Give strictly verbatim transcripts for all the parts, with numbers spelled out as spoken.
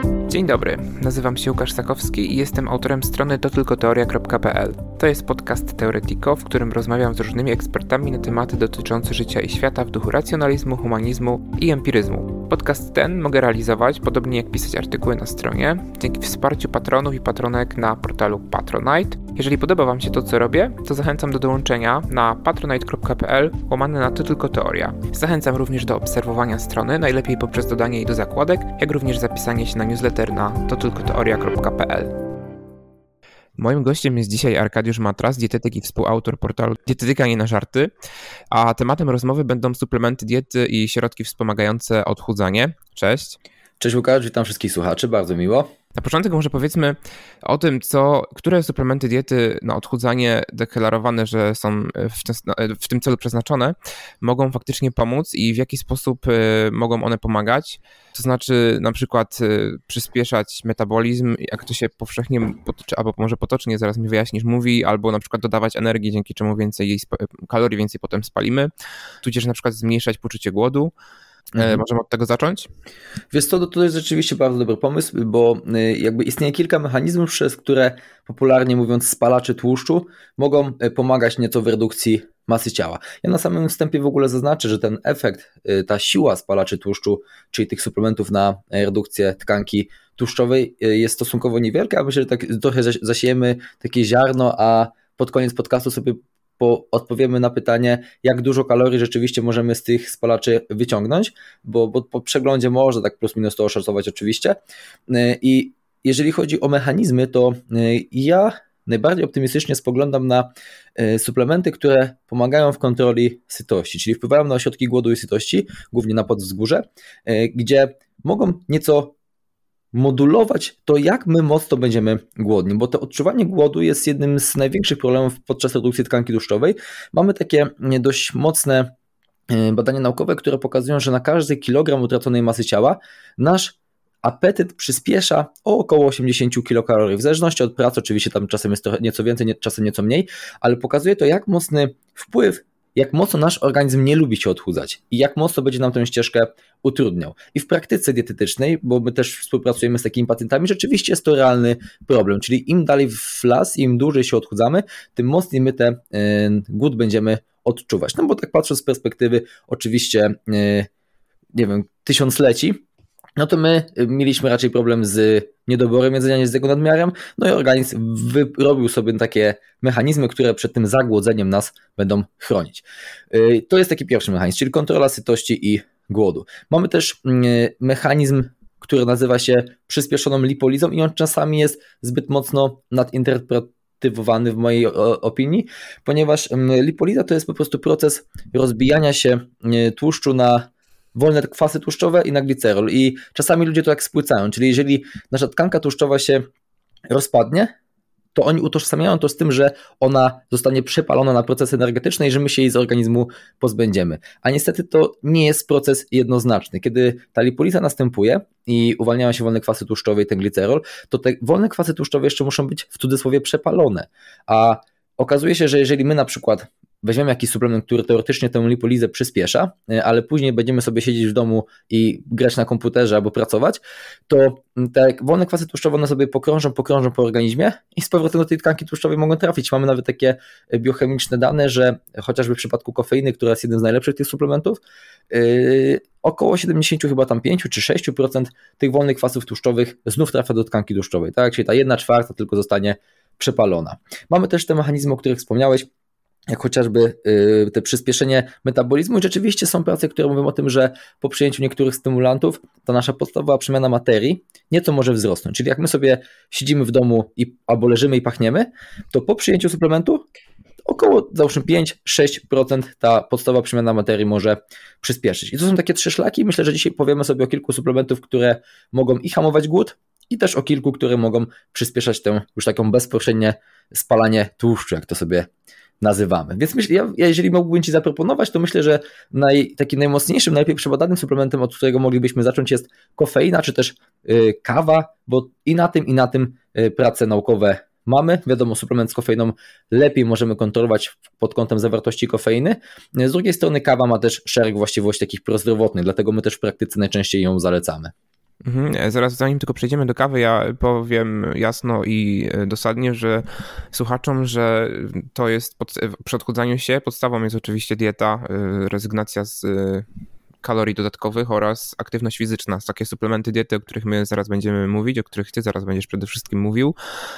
Dzień dobry, nazywam się Łukasz Sakowski i jestem autorem strony to tylko teoria kropka pe el. To jest podcast Teoretiko, w którym rozmawiam z różnymi ekspertami na tematy dotyczące życia i świata w duchu racjonalizmu, humanizmu i empiryzmu. Podcast ten mogę realizować, podobnie jak pisać artykuły na stronie, dzięki wsparciu patronów i patronek na portalu Patronite. Jeżeli podoba Wam się to, co robię, to zachęcam do dołączenia na patronite kropka pe el łamane na to tylko teoria. Zachęcam również do obserwowania strony, najlepiej poprzez dodanie jej do zakładek, jak również zapisanie się na newsletter na to tylko teoria kropka pe el. Moim gościem jest dzisiaj Arkadiusz Matras, dietetyk i współautor portalu Dietetyka nie na żarty, a tematem rozmowy będą suplementy diety i środki wspomagające odchudzanie. Cześć. Cześć Łukasz, witam wszystkich słuchaczy, bardzo miło. Na początek może powiedzmy o tym, co, które suplementy diety na odchudzanie deklarowane, że są w tym, w tym celu przeznaczone, mogą faktycznie pomóc i w jaki sposób y, mogą one pomagać. To znaczy na przykład y, przyspieszać metabolizm, jak to się powszechnie, potoczy, albo może potocznie, zaraz mi wyjaśnisz, mówi, albo na przykład dodawać energii, dzięki czemu więcej jej sp- kalorii więcej potem spalimy, tudzież na przykład zmniejszać poczucie głodu. Mhm. Możemy od tego zacząć? Wiesz co, to jest rzeczywiście bardzo dobry pomysł, bo jakby istnieje kilka mechanizmów, przez które popularnie mówiąc spalacze tłuszczu mogą pomagać nieco w redukcji masy ciała. Ja na samym wstępie w ogóle zaznaczę, że ten efekt, ta siła spalaczy tłuszczu, czyli tych suplementów na redukcję tkanki tłuszczowej jest stosunkowo niewielka, a myślę, że tak trochę zasiejemy takie ziarno, a pod koniec podcastu sobie bo odpowiemy na pytanie, jak dużo kalorii rzeczywiście możemy z tych spalaczy wyciągnąć, bo, bo po przeglądzie można tak plus minus to oszacować oczywiście. I jeżeli chodzi o mechanizmy, to ja najbardziej optymistycznie spoglądam na suplementy, które pomagają w kontroli sytości, czyli wpływają na ośrodki głodu i sytości, głównie na podwzgórze, gdzie mogą nieco modulować to, jak my mocno będziemy głodni, bo to odczuwanie głodu jest jednym z największych problemów podczas redukcji tkanki tłuszczowej. Mamy takie dość mocne badania naukowe, które pokazują, że na każdy kilogram utraconej masy ciała nasz apetyt przyspiesza o około osiemdziesiąt kilokalorii, w zależności od pracy, oczywiście tam czasem jest trochę nieco więcej, czasem nieco mniej, ale pokazuje to, jak mocny wpływ, jak mocno nasz organizm nie lubi się odchudzać i jak mocno będzie nam tę ścieżkę utrudniał. I w praktyce dietetycznej, bo my też współpracujemy z takimi pacjentami, rzeczywiście jest to realny problem, czyli im dalej w las, im dłużej się odchudzamy, tym mocniej my ten yy, głód będziemy odczuwać. No bo tak patrząc z perspektywy oczywiście, yy, nie wiem, tysiącleci, no to my mieliśmy raczej problem z niedoborem jedzenia, nie z jego nadmiarem, no i organizm wyrobił sobie takie mechanizmy, które przed tym zagłodzeniem nas będą chronić. To jest taki pierwszy mechanizm, czyli kontrola sytości i głodu. Mamy też mechanizm, który nazywa się przyspieszoną lipolizą i on czasami jest zbyt mocno nadinterpretowany w mojej opinii, ponieważ lipoliza to jest po prostu proces rozbijania się tłuszczu na wolne kwasy tłuszczowe i na glicerol i czasami ludzie to tak spłycają, czyli jeżeli nasza tkanka tłuszczowa się rozpadnie, to oni utożsamiają to z tym, że ona zostanie przepalona na procesy energetyczne i że my się jej z organizmu pozbędziemy. A niestety to nie jest proces jednoznaczny. Kiedy ta lipoliza następuje i uwalniają się wolne kwasy tłuszczowe i ten glicerol, to te wolne kwasy tłuszczowe jeszcze muszą być w cudzysłowie przepalone. A okazuje się, że jeżeli my na przykład weźmiemy jakiś suplement, który teoretycznie tę lipolizę przyspiesza, ale później będziemy sobie siedzieć w domu i grać na komputerze albo pracować, to te wolne kwasy tłuszczowe one sobie pokrążą, pokrążą po organizmie i z powrotem do tej tkanki tłuszczowej mogą trafić. Mamy nawet takie biochemiczne dane, że chociażby w przypadku kofeiny, która jest jednym z najlepszych tych suplementów, yy, około siedemdziesiąt chyba tam pięć czy sześć procent tych wolnych kwasów tłuszczowych znów trafia do tkanki tłuszczowej, tak? Czyli ta jedna czwarta tylko zostanie przepalona. Mamy też te mechanizmy, o których wspomniałeś, jak chociażby te przyspieszenie metabolizmu i rzeczywiście są prace, które mówią o tym, że po przyjęciu niektórych stymulantów ta nasza podstawowa przemiana materii nieco może wzrosnąć. Czyli jak my sobie siedzimy w domu i, albo leżymy i pachniemy, to po przyjęciu suplementu około załóżmy pięć do sześciu procent ta podstawowa przemiana materii może przyspieszyć. I to są takie trzy szlaki. Myślę, że dzisiaj powiemy sobie o kilku suplementów, które mogą i hamować głód, i też o kilku, które mogą przyspieszać tę już taką bezpośrednie spalanie tłuszczu, jak to sobie nazywamy. Więc myślę, ja, ja jeżeli mógłbym Ci zaproponować, to myślę, że naj, takim najmocniejszym, najlepiej przebadanym suplementem, od którego moglibyśmy zacząć, jest kofeina, czy też y, kawa, bo i na tym, i na tym y, prace naukowe mamy. Wiadomo, suplement z kofeiną lepiej możemy kontrolować pod kątem zawartości kofeiny. Z drugiej strony kawa ma też szereg właściwości takich prozdrowotnych, dlatego my też w praktyce najczęściej ją zalecamy. Mhm. Zaraz zanim tylko przejdziemy do kawy, ja powiem jasno i dosadnie, że słuchaczom, że to jest pod, przy odchudzaniu się podstawą jest oczywiście dieta, rezygnacja z kalorii dodatkowych oraz aktywność fizyczna. Takie suplementy diety, o których my zaraz będziemy mówić, o których ty zaraz będziesz przede wszystkim mówił,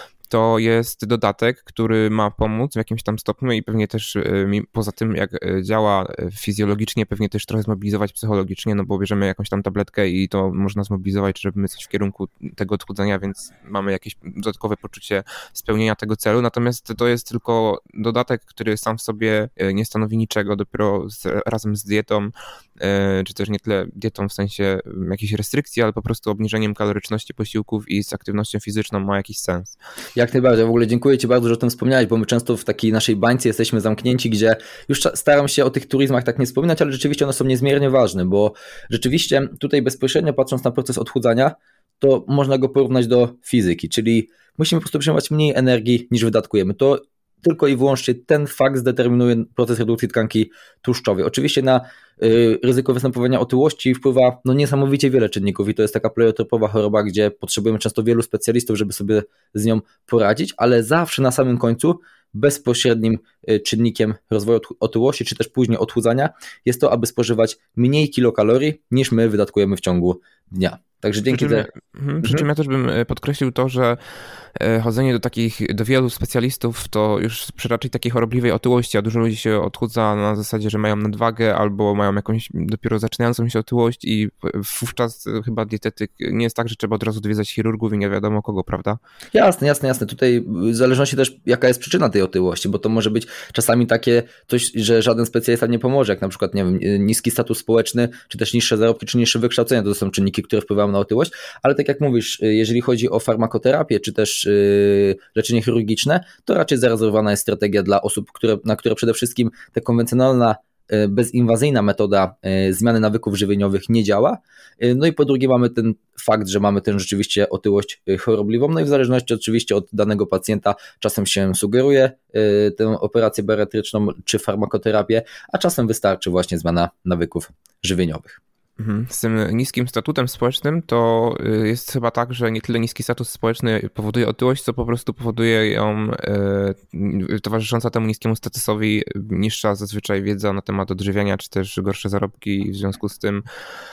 to jest dodatek, który ma pomóc w jakimś tam stopniu i pewnie też poza tym, jak działa fizjologicznie, pewnie też trochę zmobilizować psychologicznie, no bo bierzemy jakąś tam tabletkę i to można zmobilizować, żeby coś w kierunku tego odchudzania, więc mamy jakieś dodatkowe poczucie spełnienia tego celu. Natomiast to jest tylko dodatek, który sam w sobie nie stanowi niczego, dopiero z, razem z dietą, czy też nie tyle dietą w sensie jakichś restrykcji, ale po prostu obniżeniem kaloryczności posiłków i z aktywnością fizyczną ma jakiś sens. Jak najbardziej. W ogóle dziękuję Ci bardzo, że o tym wspomniałeś, bo my często w takiej naszej bańce jesteśmy zamknięci, gdzie już staram się o tych turyzmach tak nie wspominać, ale rzeczywiście one są niezmiernie ważne, bo rzeczywiście tutaj bezpośrednio patrząc na proces odchudzania, to można go porównać do fizyki, czyli musimy po prostu przyjmować mniej energii niż wydatkujemy. To tylko i wyłącznie ten fakt zdeterminuje proces redukcji tkanki tłuszczowej. Oczywiście na y, ryzyko występowania otyłości wpływa no, niesamowicie wiele czynników i to jest taka pleiotropowa choroba, gdzie potrzebujemy często wielu specjalistów, żeby sobie z nią poradzić, ale zawsze na samym końcu bezpośrednim czynnikiem rozwoju otyłości, czy też później odchudzania jest to, aby spożywać mniej kilokalorii niż my wydatkujemy w ciągu dnia. Także dzięki Przy czym, te... mhm. Przy czym ja też bym podkreślił to, że chodzenie do takich, do wielu specjalistów to już przy raczej takiej chorobliwej otyłości, a dużo ludzi się odchudza na zasadzie, że mają nadwagę albo mają jakąś dopiero zaczynającą się otyłość i wówczas chyba dietetyk nie jest tak, że trzeba od razu odwiedzać chirurgów i nie wiadomo kogo, prawda? Jasne, jasne, jasne. Tutaj w zależności też jaka jest przyczyna tej otyłości, bo to może być czasami takie coś, że żaden specjalista nie pomoże, jak na przykład, nie wiem, niski status społeczny, czy też niższe zarobki, czy niższe wykształcenie, to są czynniki, które wpływają na otyłość, ale tak jak mówisz, jeżeli chodzi o farmakoterapię, czy też yy, leczenie chirurgiczne, to raczej zarezerwowana jest strategia dla osób, które, na które przede wszystkim ta konwencjonalna, bezinwazyjna metoda zmiany nawyków żywieniowych nie działa. No i po drugie mamy ten fakt, że mamy tę rzeczywiście otyłość chorobliwą, no i w zależności oczywiście od danego pacjenta czasem się sugeruje tę operację bariatryczną czy farmakoterapię, a czasem wystarczy właśnie zmiana nawyków żywieniowych. Z tym niskim statutem społecznym to jest chyba tak, że nie tyle niski status społeczny powoduje otyłość, co po prostu powoduje ją e, towarzysząca temu niskiemu statusowi niższa zazwyczaj wiedza na temat odżywiania, czy też gorsze zarobki i w związku z tym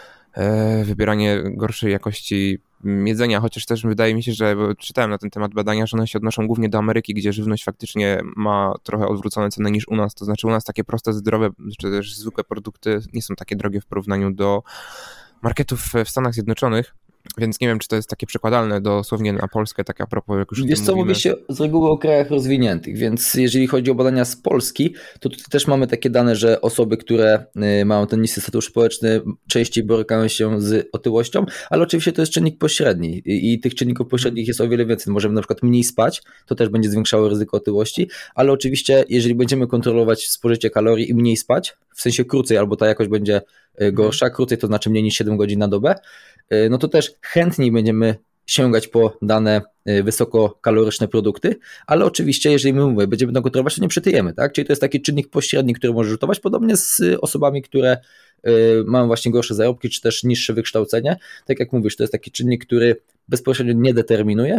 e, wybieranie gorszej jakości jedzenia, chociaż też wydaje mi się, że bo czytałem na ten temat badania, że one się odnoszą głównie do Ameryki, gdzie żywność faktycznie ma trochę odwrócone ceny niż u nas, to znaczy u nas takie proste, zdrowe, czy też zwykłe produkty nie są takie drogie w porównaniu do marketów w Stanach Zjednoczonych, więc nie wiem, czy to jest takie przekładalne dosłownie na Polskę, tak a propos, jak już Wiesz co, mówimy. Mówi się z reguły o krajach rozwiniętych, więc jeżeli chodzi o badania z Polski, to tutaj też mamy takie dane, że osoby, które mają ten niski status społeczny, częściej borykają się z otyłością, ale oczywiście to jest czynnik pośredni i tych czynników pośrednich jest o wiele więcej. Możemy na przykład mniej spać, to też będzie zwiększało ryzyko otyłości, ale oczywiście jeżeli będziemy kontrolować spożycie kalorii i mniej spać, w sensie krócej, albo ta jakość będzie gorsza, krócej to znaczy mniej niż siedem godzin na dobę, no to też chętniej będziemy sięgać po dane wysokokaloryczne produkty, ale oczywiście jeżeli my mówimy, będziemy to kontrolować, to nie przytyjemy, tak? Czyli to jest taki czynnik pośredni, który może rzutować, podobnie z osobami, które mają właśnie gorsze zarobki, czy też niższe wykształcenie. Tak jak mówisz, to jest taki czynnik, który bezpośrednio nie determinuje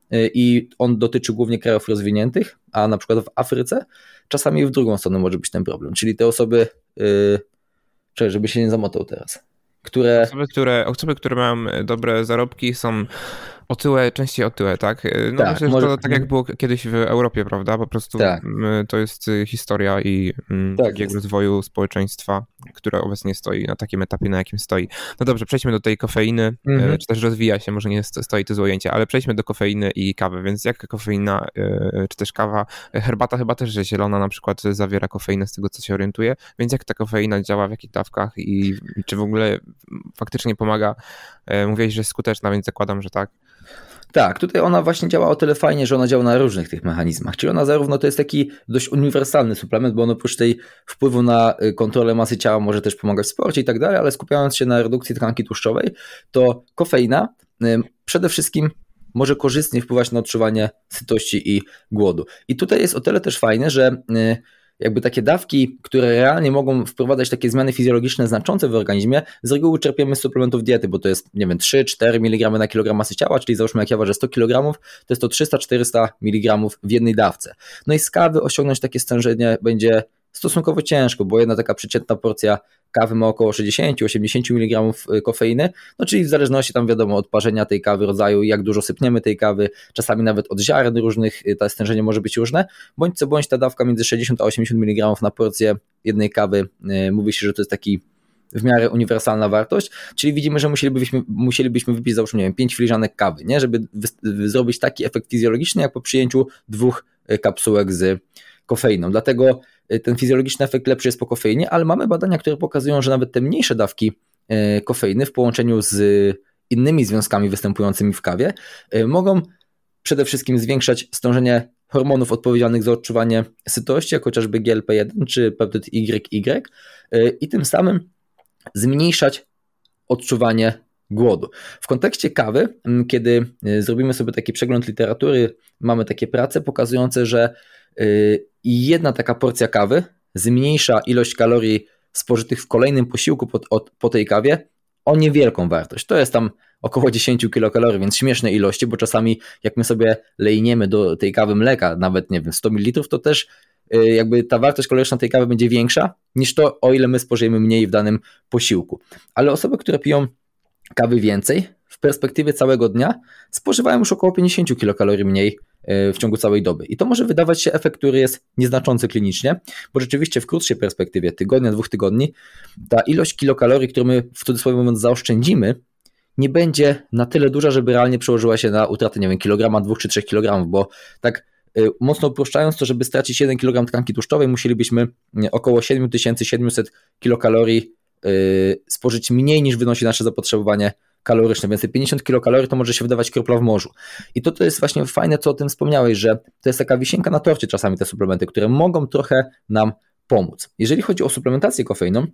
i on dotyczy głównie krajów rozwiniętych, a na przykład w Afryce czasami w drugą stronę może być ten problem, czyli te osoby, yy, czekaj, żeby się nie zamotał teraz, które... Osoby, które, osoby, które mają dobre zarobki są otyłe, częściej otyłe, tak? No tak, myślę, że może... to tak jak było kiedyś w Europie, prawda? Po prostu tak. To jest historia i tak takiego jest. rozwoju społeczeństwa, które obecnie stoi na takim etapie, na jakim stoi. No dobrze, przejdźmy do tej kofeiny, mhm. czy też rozwija się, może nie stoi to złe ujęcie, ale przejdźmy do kofeiny i kawy, więc jak kofeina, czy też kawa, herbata chyba też zielona na przykład zawiera kofeinę z tego, co się orientuję, więc jak ta kofeina działa, w jakich dawkach i czy w ogóle faktycznie pomaga? Mówiłeś, że jest skuteczna, więc zakładam, że tak. Tak, tutaj ona właśnie działa o tyle fajnie, że ona działa na różnych tych mechanizmach, czyli ona zarówno to jest taki dość uniwersalny suplement, bo on oprócz tej wpływu na kontrolę masy ciała może też pomagać w sporcie i tak dalej, ale skupiając się na redukcji tkanki tłuszczowej, to kofeina przede wszystkim może korzystnie wpływać na odczuwanie sytości i głodu. I tutaj jest o tyle też fajne, że jakby takie dawki, które realnie mogą wprowadzać takie zmiany fizjologiczne znaczące w organizmie, z reguły czerpiemy z suplementów diety, bo to jest, nie wiem, trzy cztery miligramy na kilogram masy ciała, czyli załóżmy jak ja ważę sto kilogramów, to jest to trzysta czterysta miligramów w jednej dawce. No i z kawy osiągnąć takie stężenie będzie stosunkowo ciężko, bo jedna taka przeciętna porcja kawy ma około sześćdziesiąt do osiemdziesięciu miligramów kofeiny, no czyli w zależności tam wiadomo od parzenia tej kawy, rodzaju, jak dużo sypniemy tej kawy, czasami nawet od ziaren różnych, to stężenie może być różne, bądź co bądź ta dawka między sześćdziesiąt a osiemdziesiąt miligramów na porcję jednej kawy, mówi się, że to jest taki w miarę uniwersalna wartość, czyli widzimy, że musielibyśmy, musielibyśmy wypić załóżmy, nie wiem, pięć filiżanek kawy, nie? Żeby wy- zrobić taki efekt fizjologiczny, jak po przyjęciu dwóch kapsułek z kofeiną. Dlatego ten fizjologiczny efekt lepszy jest po kofeinie, ale mamy badania, które pokazują, że nawet te mniejsze dawki kofeiny w połączeniu z innymi związkami występującymi w kawie mogą przede wszystkim zwiększać stężenie hormonów odpowiedzialnych za odczuwanie sytości, jak chociażby G L P jeden czy peptyd Y Y i tym samym zmniejszać odczuwanie głodu. W kontekście kawy, kiedy zrobimy sobie taki przegląd literatury, mamy takie prace pokazujące, że jedna taka porcja kawy zmniejsza ilość kalorii spożytych w kolejnym posiłku po, od, po tej kawie o niewielką wartość. To jest tam około dziesięć kilokalorii, więc śmieszne ilości, bo czasami jak my sobie lejniemy do tej kawy mleka, nawet nie wiem, sto mililitrów, to też jakby ta wartość kaloryczna tej kawy będzie większa niż to, o ile my spożyjemy mniej w danym posiłku. Ale osoby, które piją kawy więcej, w perspektywie całego dnia spożywają już około pięćdziesiąt kilokalorii mniej w ciągu całej doby. I to może wydawać się efekt, który jest nieznaczący klinicznie, bo rzeczywiście w krótszej perspektywie, tygodnia, dwóch tygodni, ta ilość kilokalorii, którą my w cudzysłowie mówiąc zaoszczędzimy, nie będzie na tyle duża, żeby realnie przełożyła się na utratę, nie wiem, kilograma, dwóch czy trzech kilogramów, bo tak mocno uproszczając to, żeby stracić jeden kilogram tkanki tłuszczowej, musielibyśmy około siedem tysięcy siedemset kilokalorii spożyć mniej niż wynosi nasze zapotrzebowanie kaloryczne, więc te pięćdziesiąt kilokalorii to może się wydawać kropla w morzu. I to, to jest właśnie fajne, co o tym wspomniałeś, że to jest taka wisienka na torcie czasami te suplementy, które mogą trochę nam pomóc. Jeżeli chodzi o suplementację kofeiną,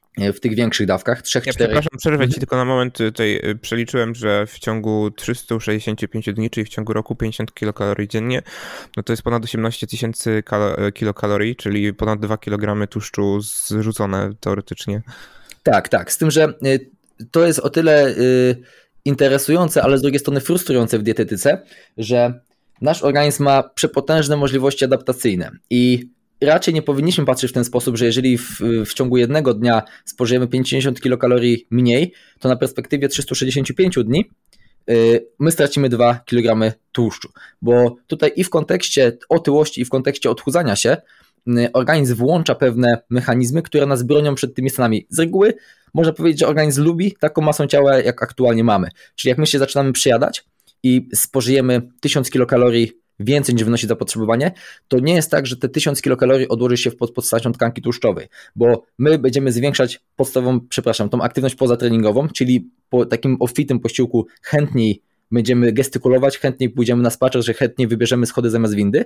w tych większych dawkach, trzy cztery. Ja przepraszam, przerwę ci tylko na moment, tutaj przeliczyłem, że w ciągu trzystu sześćdziesięciu pięciu dni, czyli w ciągu roku pięćdziesiąt kilokalorii dziennie, no to jest ponad osiemnaście tysięcy kal- kilokalorii, czyli ponad dwa kilogramy tłuszczu zrzucone teoretycznie. Tak, tak, z tym, że to jest o tyle interesujące, ale z drugiej strony frustrujące w dietetyce, że nasz organizm ma przepotężne możliwości adaptacyjne i raczej nie powinniśmy patrzeć w ten sposób, że jeżeli w, w ciągu jednego dnia spożyjemy pięćdziesiąt kilokalorii mniej, to na perspektywie trzystu sześćdziesięciu pięciu dni yy, my stracimy dwa kilogramy tłuszczu. Bo tutaj i w kontekście otyłości, i w kontekście odchudzania się yy, organizm włącza pewne mechanizmy, które nas bronią przed tymi stanami. Z reguły można powiedzieć, że organizm lubi taką masę ciała, jak aktualnie mamy. Czyli jak my się zaczynamy przyjadać i spożyjemy tysiąc kilokalorii więcej niż wynosi zapotrzebowanie, to nie jest tak, że te tysiąc kilokalorii odłoży się w pod postacią tkanki tłuszczowej, bo my będziemy zwiększać podstawową, przepraszam, tą aktywność pozatreningową, czyli po takim obfitym posiłku chętniej będziemy gestykulować, chętniej pójdziemy na spacer, że chętniej wybierzemy schody zamiast windy,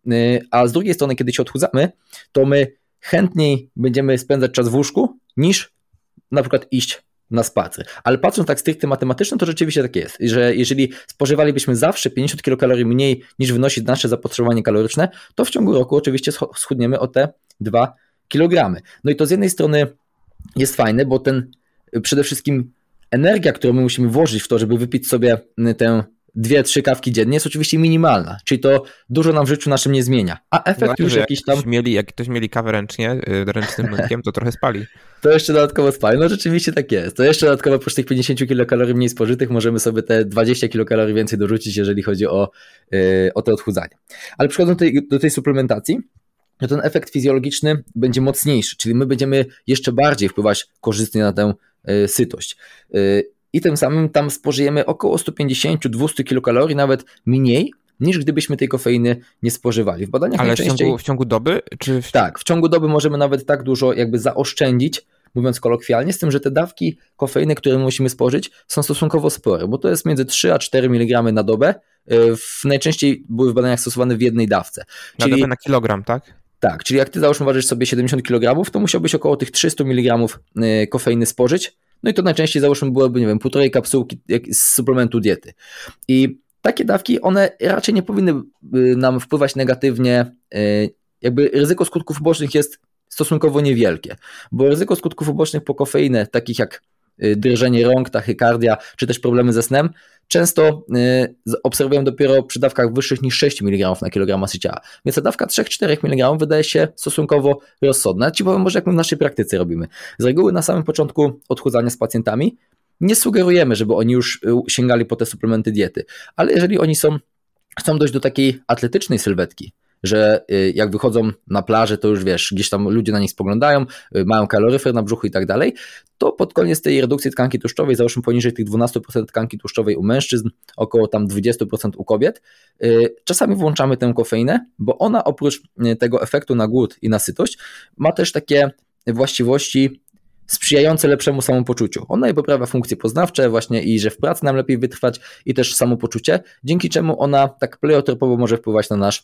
a z drugiej strony, kiedy się odchudzamy, to my chętniej będziemy spędzać czas w łóżku, niż na przykład iść na spacer. Ale patrząc tak stricte matematycznie, to rzeczywiście tak jest, że jeżeli spożywalibyśmy zawsze pięćdziesiąt kilokalorii mniej niż wynosi nasze zapotrzebowanie kaloryczne, to w ciągu roku oczywiście schudniemy o te dwa kilogramy. No i to z jednej strony jest fajne, bo ten przede wszystkim energia, którą my musimy włożyć w to, żeby wypić sobie tę dwie, trzy kawki dziennie, jest oczywiście minimalna, czyli to dużo nam w życiu naszym nie zmienia. A efekt no, już jak jakiś tam... Ktoś mieli, jak ktoś mieli kawę ręcznie, ręcznym mlkiem, to trochę spali. To jeszcze dodatkowo spali. No rzeczywiście tak jest. To jeszcze dodatkowo oprócz tych pięćdziesięciu kilokalorii mniej spożytych możemy sobie te dwadzieścia kilokalorii więcej dorzucić, jeżeli chodzi o, yy, o te odchudzanie. Ale przechodząc do tej, do tej suplementacji, to ten efekt fizjologiczny będzie mocniejszy, czyli my będziemy jeszcze bardziej wpływać korzystnie na tę yy, sytość. Yy, I tym samym tam spożyjemy około sto pięćdziesiąt do dwustu kilokalorii, nawet mniej, niż gdybyśmy tej kofeiny nie spożywali. W badaniach Ale najczęściej... w ciągu, w ciągu doby? Czy w... Tak, w ciągu doby możemy nawet tak dużo jakby zaoszczędzić, mówiąc kolokwialnie, z tym, że te dawki kofeiny, które musimy spożyć, są stosunkowo spore, bo to jest między trzy a cztery miligramy na dobę. W, najczęściej były w badaniach stosowane w jednej dawce. Na czyli... dobę na kilogram, tak? Tak, czyli jak ty załóżmy ważysz sobie siedemdziesiąt kilogramów, to musiałbyś około tych trzystu miligramów kofeiny spożyć. No i to najczęściej załóżmy byłoby, nie wiem, półtorej kapsułki z suplementu diety. I takie dawki, one raczej nie powinny nam wpływać negatywnie jakby ryzyko skutków ubocznych jest stosunkowo niewielkie, bo ryzyko skutków ubocznych po kofeinę, takich jak drżenie rąk, tachykardia, czy też problemy ze snem, często obserwują dopiero przy dawkach wyższych niż sześć miligramów na kilogram masy ciała. Więc ta dawka trzy do czterech miligramów wydaje się stosunkowo rozsądna. Ci powiem może jak my w naszej praktyce robimy. Z reguły na samym początku odchudzania z pacjentami nie sugerujemy, żeby oni już sięgali po te suplementy diety, ale jeżeli oni są, chcą dojść do takiej atletycznej sylwetki, że jak wychodzą na plażę, to już wiesz, gdzieś tam ludzie na nich spoglądają, mają kaloryfer na brzuchu i tak dalej, to pod koniec tej redukcji tkanki tłuszczowej, załóżmy poniżej tych dwanaście procent tkanki tłuszczowej u mężczyzn, około tam dwadzieścia procent u kobiet, czasami włączamy tę kofeinę, bo ona oprócz tego efektu na głód i na sytość ma też takie właściwości sprzyjające lepszemu samopoczuciu. Ona je poprawia funkcje poznawcze właśnie i że w pracy nam lepiej wytrwać i też samopoczucie, dzięki czemu ona tak pleiotropowo może wpływać na nasz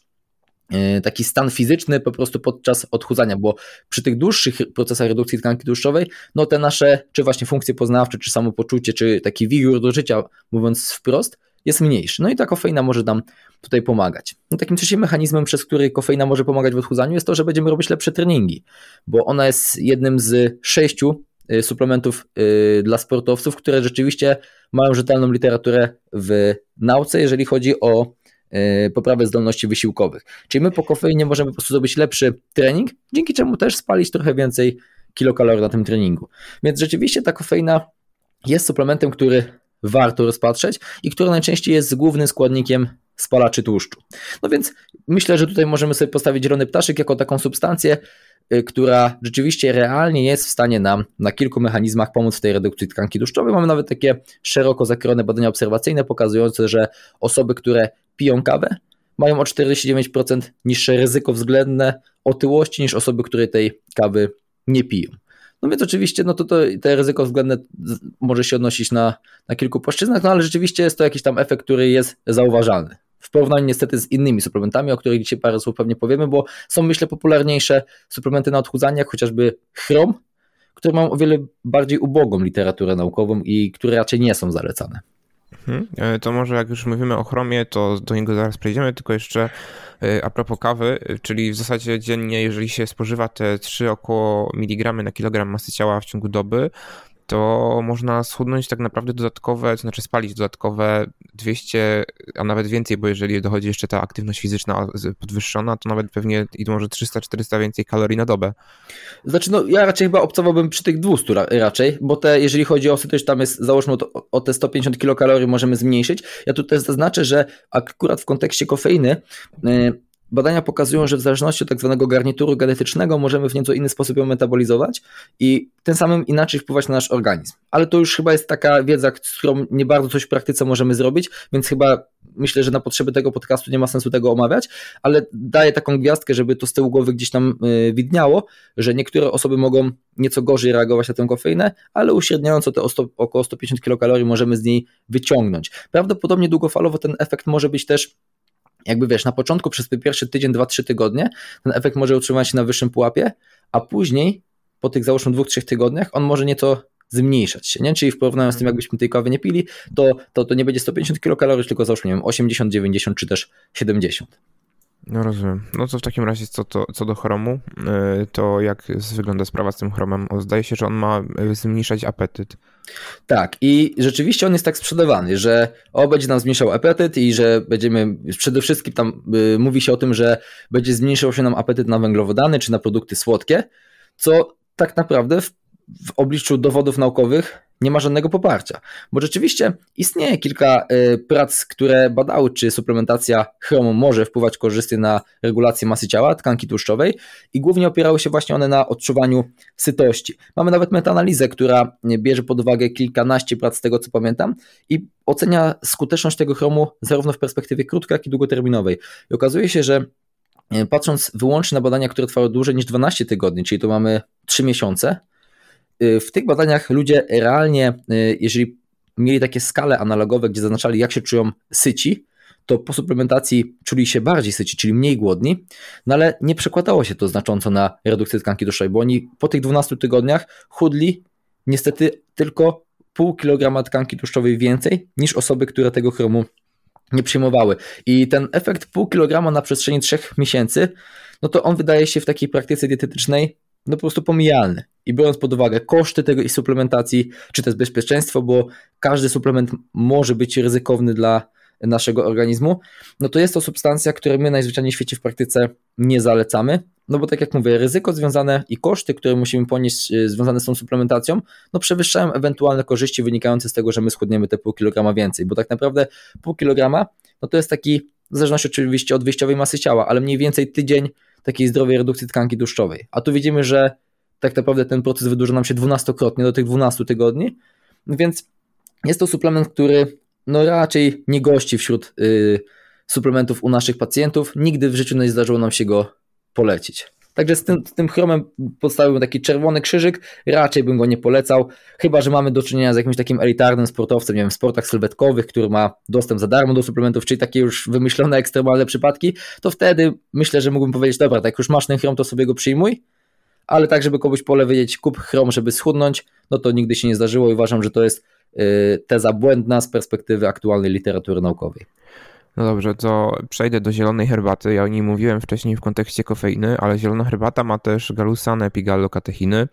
taki stan fizyczny po prostu podczas odchudzania, bo przy tych dłuższych procesach redukcji tkanki tłuszczowej, no te nasze, czy właśnie funkcje poznawcze, czy samopoczucie, czy taki wigór do życia, mówiąc wprost, jest mniejszy. No i ta kofeina może nam tutaj pomagać. No takim trzecim mechanizmem, przez który kofeina może pomagać w odchudzaniu, jest to, że będziemy robić lepsze treningi, bo ona jest jednym z sześciu suplementów dla sportowców, które rzeczywiście mają rzetelną literaturę w nauce, jeżeli chodzi o poprawę zdolności wysiłkowych. Czyli my po kofeinie możemy po prostu zrobić lepszy trening, dzięki czemu też spalić trochę więcej kilokalorii na tym treningu. Więc rzeczywiście ta kofeina jest suplementem, który warto rozpatrzeć i który najczęściej jest głównym składnikiem spalaczy tłuszczu. No więc myślę, że tutaj możemy sobie postawić zielony ptaszek jako taką substancję, która rzeczywiście realnie jest w stanie nam na kilku mechanizmach pomóc w tej redukcji tkanki tłuszczowej. Mamy nawet takie szeroko zakrojone badania obserwacyjne pokazujące, że osoby, które piją kawę, mają o czterdzieści dziewięć procent niższe ryzyko względne otyłości niż osoby, które tej kawy nie piją. No więc oczywiście no to, to te ryzyko względne może się odnosić na, na kilku płaszczyznach, no ale rzeczywiście jest to jakiś tam efekt, który jest zauważalny. W porównaniu niestety z innymi suplementami, o których dzisiaj parę słów pewnie powiemy, bo są myślę popularniejsze suplementy na odchudzanie, jak chociażby chrom, które mają o wiele bardziej ubogą literaturę naukową i które raczej nie są zalecane. Hmm. To może jak już mówimy o chromie, to do niego zaraz przejdziemy, tylko jeszcze a propos kawy, czyli w zasadzie dziennie, jeżeli się spożywa te trzy około miligramy na kilogram masy ciała w ciągu doby, to można schudnąć tak naprawdę dodatkowe, to znaczy spalić dodatkowe dwieście, a nawet więcej, bo jeżeli dochodzi jeszcze ta aktywność fizyczna podwyższona, to nawet pewnie idą może trzysta czterysta więcej kalorii na dobę. Znaczy no ja raczej chyba obcowałbym przy tych dwieście raczej, bo te, jeżeli chodzi o sytość, tam jest, załóżmy to, o te sto pięćdziesiąt kilokalorii możemy zmniejszyć. Ja tutaj zaznaczę, że akurat w kontekście kofeiny yy, badania pokazują, że w zależności od tak zwanego garnituru genetycznego możemy w nieco inny sposób ją metabolizować i tym samym inaczej wpływać na nasz organizm. Ale to już chyba jest taka wiedza, z którą nie bardzo coś w praktyce możemy zrobić, więc chyba myślę, że na potrzeby tego podcastu nie ma sensu tego omawiać, ale daję taką gwiazdkę, żeby to z tyłu głowy gdzieś tam widniało, że niektóre osoby mogą nieco gorzej reagować na tę kofeinę, ale uśredniając o te około sto pięćdziesiąt kilokalorii możemy z niej wyciągnąć. Prawdopodobnie długofalowo ten efekt może być też jakby wiesz, na początku przez pierwszy tydzień, dwa, trzy tygodnie ten efekt może utrzymać się na wyższym pułapie, a później po tych załóżmy dwóch, trzech tygodniach on może nieco zmniejszać się, nie? Czyli w porównaniu z tym, jakbyśmy tej kawy nie pili, to, to, to nie będzie sto pięćdziesiąt kilokalorii, tylko załóżmy nie wiem, osiemdziesiąt, dziewięćdziesiąt czy też siedemdziesiąt. No rozumiem. No to w takim razie co, to, co do chromu, to jak wygląda sprawa z tym chromem? Zdaje się, że on ma zmniejszać apetyt. Tak i rzeczywiście on jest tak sprzedawany, że o, będzie nam zmniejszał apetyt i że będziemy, przede wszystkim tam y, mówi się o tym, że będzie zmniejszał się nam apetyt na węglowodany czy na produkty słodkie, co tak naprawdę w, w obliczu dowodów naukowych nie ma żadnego poparcia, bo rzeczywiście istnieje kilka y, prac, które badały, czy suplementacja chromu może wpływać korzystnie na regulację masy ciała, tkanki tłuszczowej i głównie opierały się właśnie one na odczuwaniu sytości. Mamy nawet metaanalizę, która bierze pod uwagę kilkanaście prac z tego, co pamiętam i ocenia skuteczność tego chromu zarówno w perspektywie krótkiej, jak i długoterminowej. I okazuje się, że patrząc wyłącznie na badania, które trwały dłużej niż dwanaście tygodni, czyli to mamy trzy miesiące, w tych badaniach ludzie realnie, jeżeli mieli takie skale analogowe, gdzie zaznaczali, jak się czują syci, to po suplementacji czuli się bardziej syci, czyli mniej głodni, no ale nie przekładało się to znacząco na redukcję tkanki tłuszczowej, bo oni po tych dwunastu tygodniach chudli niestety tylko pół kilograma tkanki tłuszczowej więcej niż osoby, które tego chromu nie przyjmowały. I ten efekt pół kilograma na przestrzeni trzech miesięcy, no to on wydaje się w takiej praktyce dietetycznej no po prostu pomijalny. I biorąc pod uwagę koszty tego i suplementacji, czy też bezpieczeństwo, bo każdy suplement może być ryzykowny dla naszego organizmu, no to jest to substancja, której my najzwyczajniej w świecie w praktyce nie zalecamy, no bo tak jak mówię, ryzyko związane i koszty, które musimy ponieść związane z tą suplementacją, no przewyższają ewentualne korzyści wynikające z tego, że my schudniemy te pół kilograma więcej, bo tak naprawdę pół kilograma, no to jest taki, w zależności oczywiście od wyjściowej masy ciała, ale mniej więcej tydzień takiej zdrowej redukcji tkanki tłuszczowej, a tu widzimy, że tak naprawdę ten proces wydłuża nam się dwunastokrotnie do tych dwunastu tygodni, więc jest to suplement, który no raczej nie gości wśród y, suplementów u naszych pacjentów. Nigdy w życiu nie zdarzyło nam się go polecić. Także z tym, z tym chromem postawiłbym taki czerwony krzyżyk, raczej bym go nie polecał, chyba że mamy do czynienia z jakimś takim elitarnym sportowcem, nie wiem, w sportach sylwetkowych, który ma dostęp za darmo do suplementów, czyli takie już wymyślone, ekstremalne przypadki, to wtedy myślę, że mógłbym powiedzieć, dobra, tak jak już masz ten chrom, to sobie go przyjmuj, ale tak, żeby komuś powiedzieć, kup chrom, żeby schudnąć, no to nigdy się nie zdarzyło i uważam, że to jest teza błędna z perspektywy aktualnej literatury naukowej. No dobrze, to przejdę do zielonej herbaty. Ja o niej mówiłem wcześniej w kontekście kofeiny, ale zielona herbata ma też galusanę, epigallokatechiny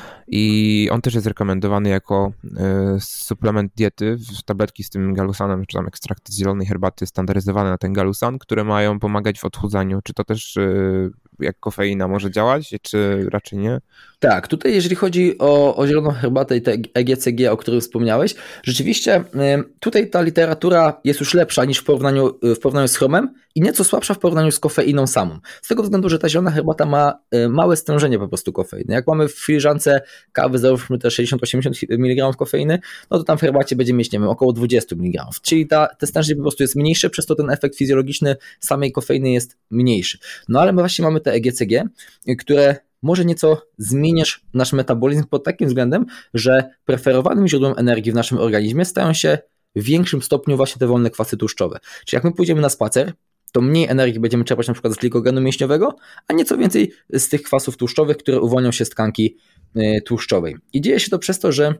i on też jest rekomendowany jako suplement diety, tabletki z tym galusanem, czy tam ekstrakty z zielonej herbaty standaryzowane na ten galusan, które mają pomagać w odchudzaniu. Czy to też jak kofeina może działać, czy raczej nie? Tak, tutaj jeżeli chodzi o, o zieloną herbatę i te E G C G, o którym wspomniałeś, rzeczywiście tutaj ta literatura jest już lepsza niż w porównaniu, w porównaniu z chromem i nieco słabsza w porównaniu z kofeiną samą. Z tego względu, że ta zielona herbata ma małe stężenie po prostu kofeiny. Jak mamy w filiżance kawy, załóżmy te sześćdziesiąt do osiemdziesięciu miligramów kofeiny, no to tam w herbacie będzie mieć, nie wiem, około dwadzieścia miligramów. Czyli ta, te stężenie po prostu jest mniejsze, przez to ten efekt fizjologiczny samej kofeiny jest mniejszy. No ale my właśnie mamy te E G C G, które może nieco zmieniać nasz metabolizm pod takim względem, że preferowanym źródłem energii w naszym organizmie stają się w większym stopniu właśnie te wolne kwasy tłuszczowe. Czyli jak my pójdziemy na spacer, to mniej energii będziemy czerpać na przykład z glikogenu mięśniowego, a nieco więcej z tych kwasów tłuszczowych, które uwolnią się z tkanki tłuszczowej. I dzieje się to przez to, że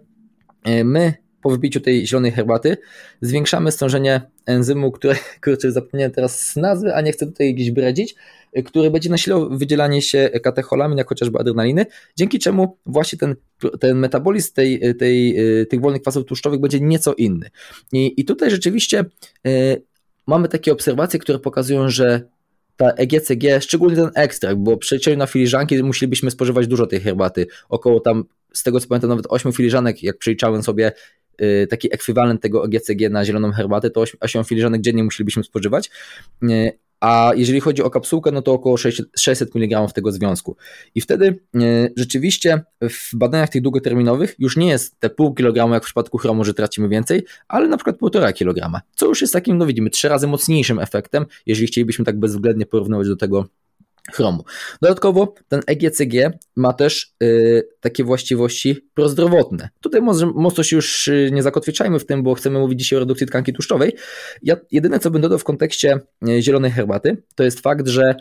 my po wypiciu tej zielonej herbaty zwiększamy stężenie enzymu, które, kurczę, zapomniałem teraz z nazwy, a nie chcę tutaj gdzieś bredzić, który będzie nasilał wydzielanie się katecholamin, jak chociażby adrenaliny, dzięki czemu właśnie ten, ten metabolizm tej, tej, tych wolnych kwasów tłuszczowych będzie nieco inny. I, i tutaj rzeczywiście y, mamy takie obserwacje, które pokazują, że ta E G C G, szczególnie ten ekstrakt, bo przy przeliczeniu na filiżanki musielibyśmy spożywać dużo tej herbaty, około tam, z tego co pamiętam, nawet ośmiu filiżanek, jak przeliczałem sobie y, taki ekwiwalent tego E G C G na zieloną herbatę, to osiem filiżanek dziennie musielibyśmy spożywać. Y, A jeżeli chodzi o kapsułkę, no to około sześćset miligramów tego związku. I wtedy y, rzeczywiście w badaniach tych długoterminowych już nie jest te pół kilograma jak w przypadku chromu, że tracimy więcej, ale na przykład półtora kilograma, co już jest takim, no widzimy, trzy razy mocniejszym efektem, jeżeli chcielibyśmy tak bezwzględnie porównywać do tego chromu. Dodatkowo ten E G C G ma też y, takie właściwości prozdrowotne. Tutaj może, mocno się już nie zakotwiczajmy w tym, bo chcemy mówić dzisiaj o redukcji tkanki tłuszczowej. Ja jedyne, co bym dodał w kontekście zielonej herbaty, to jest fakt, że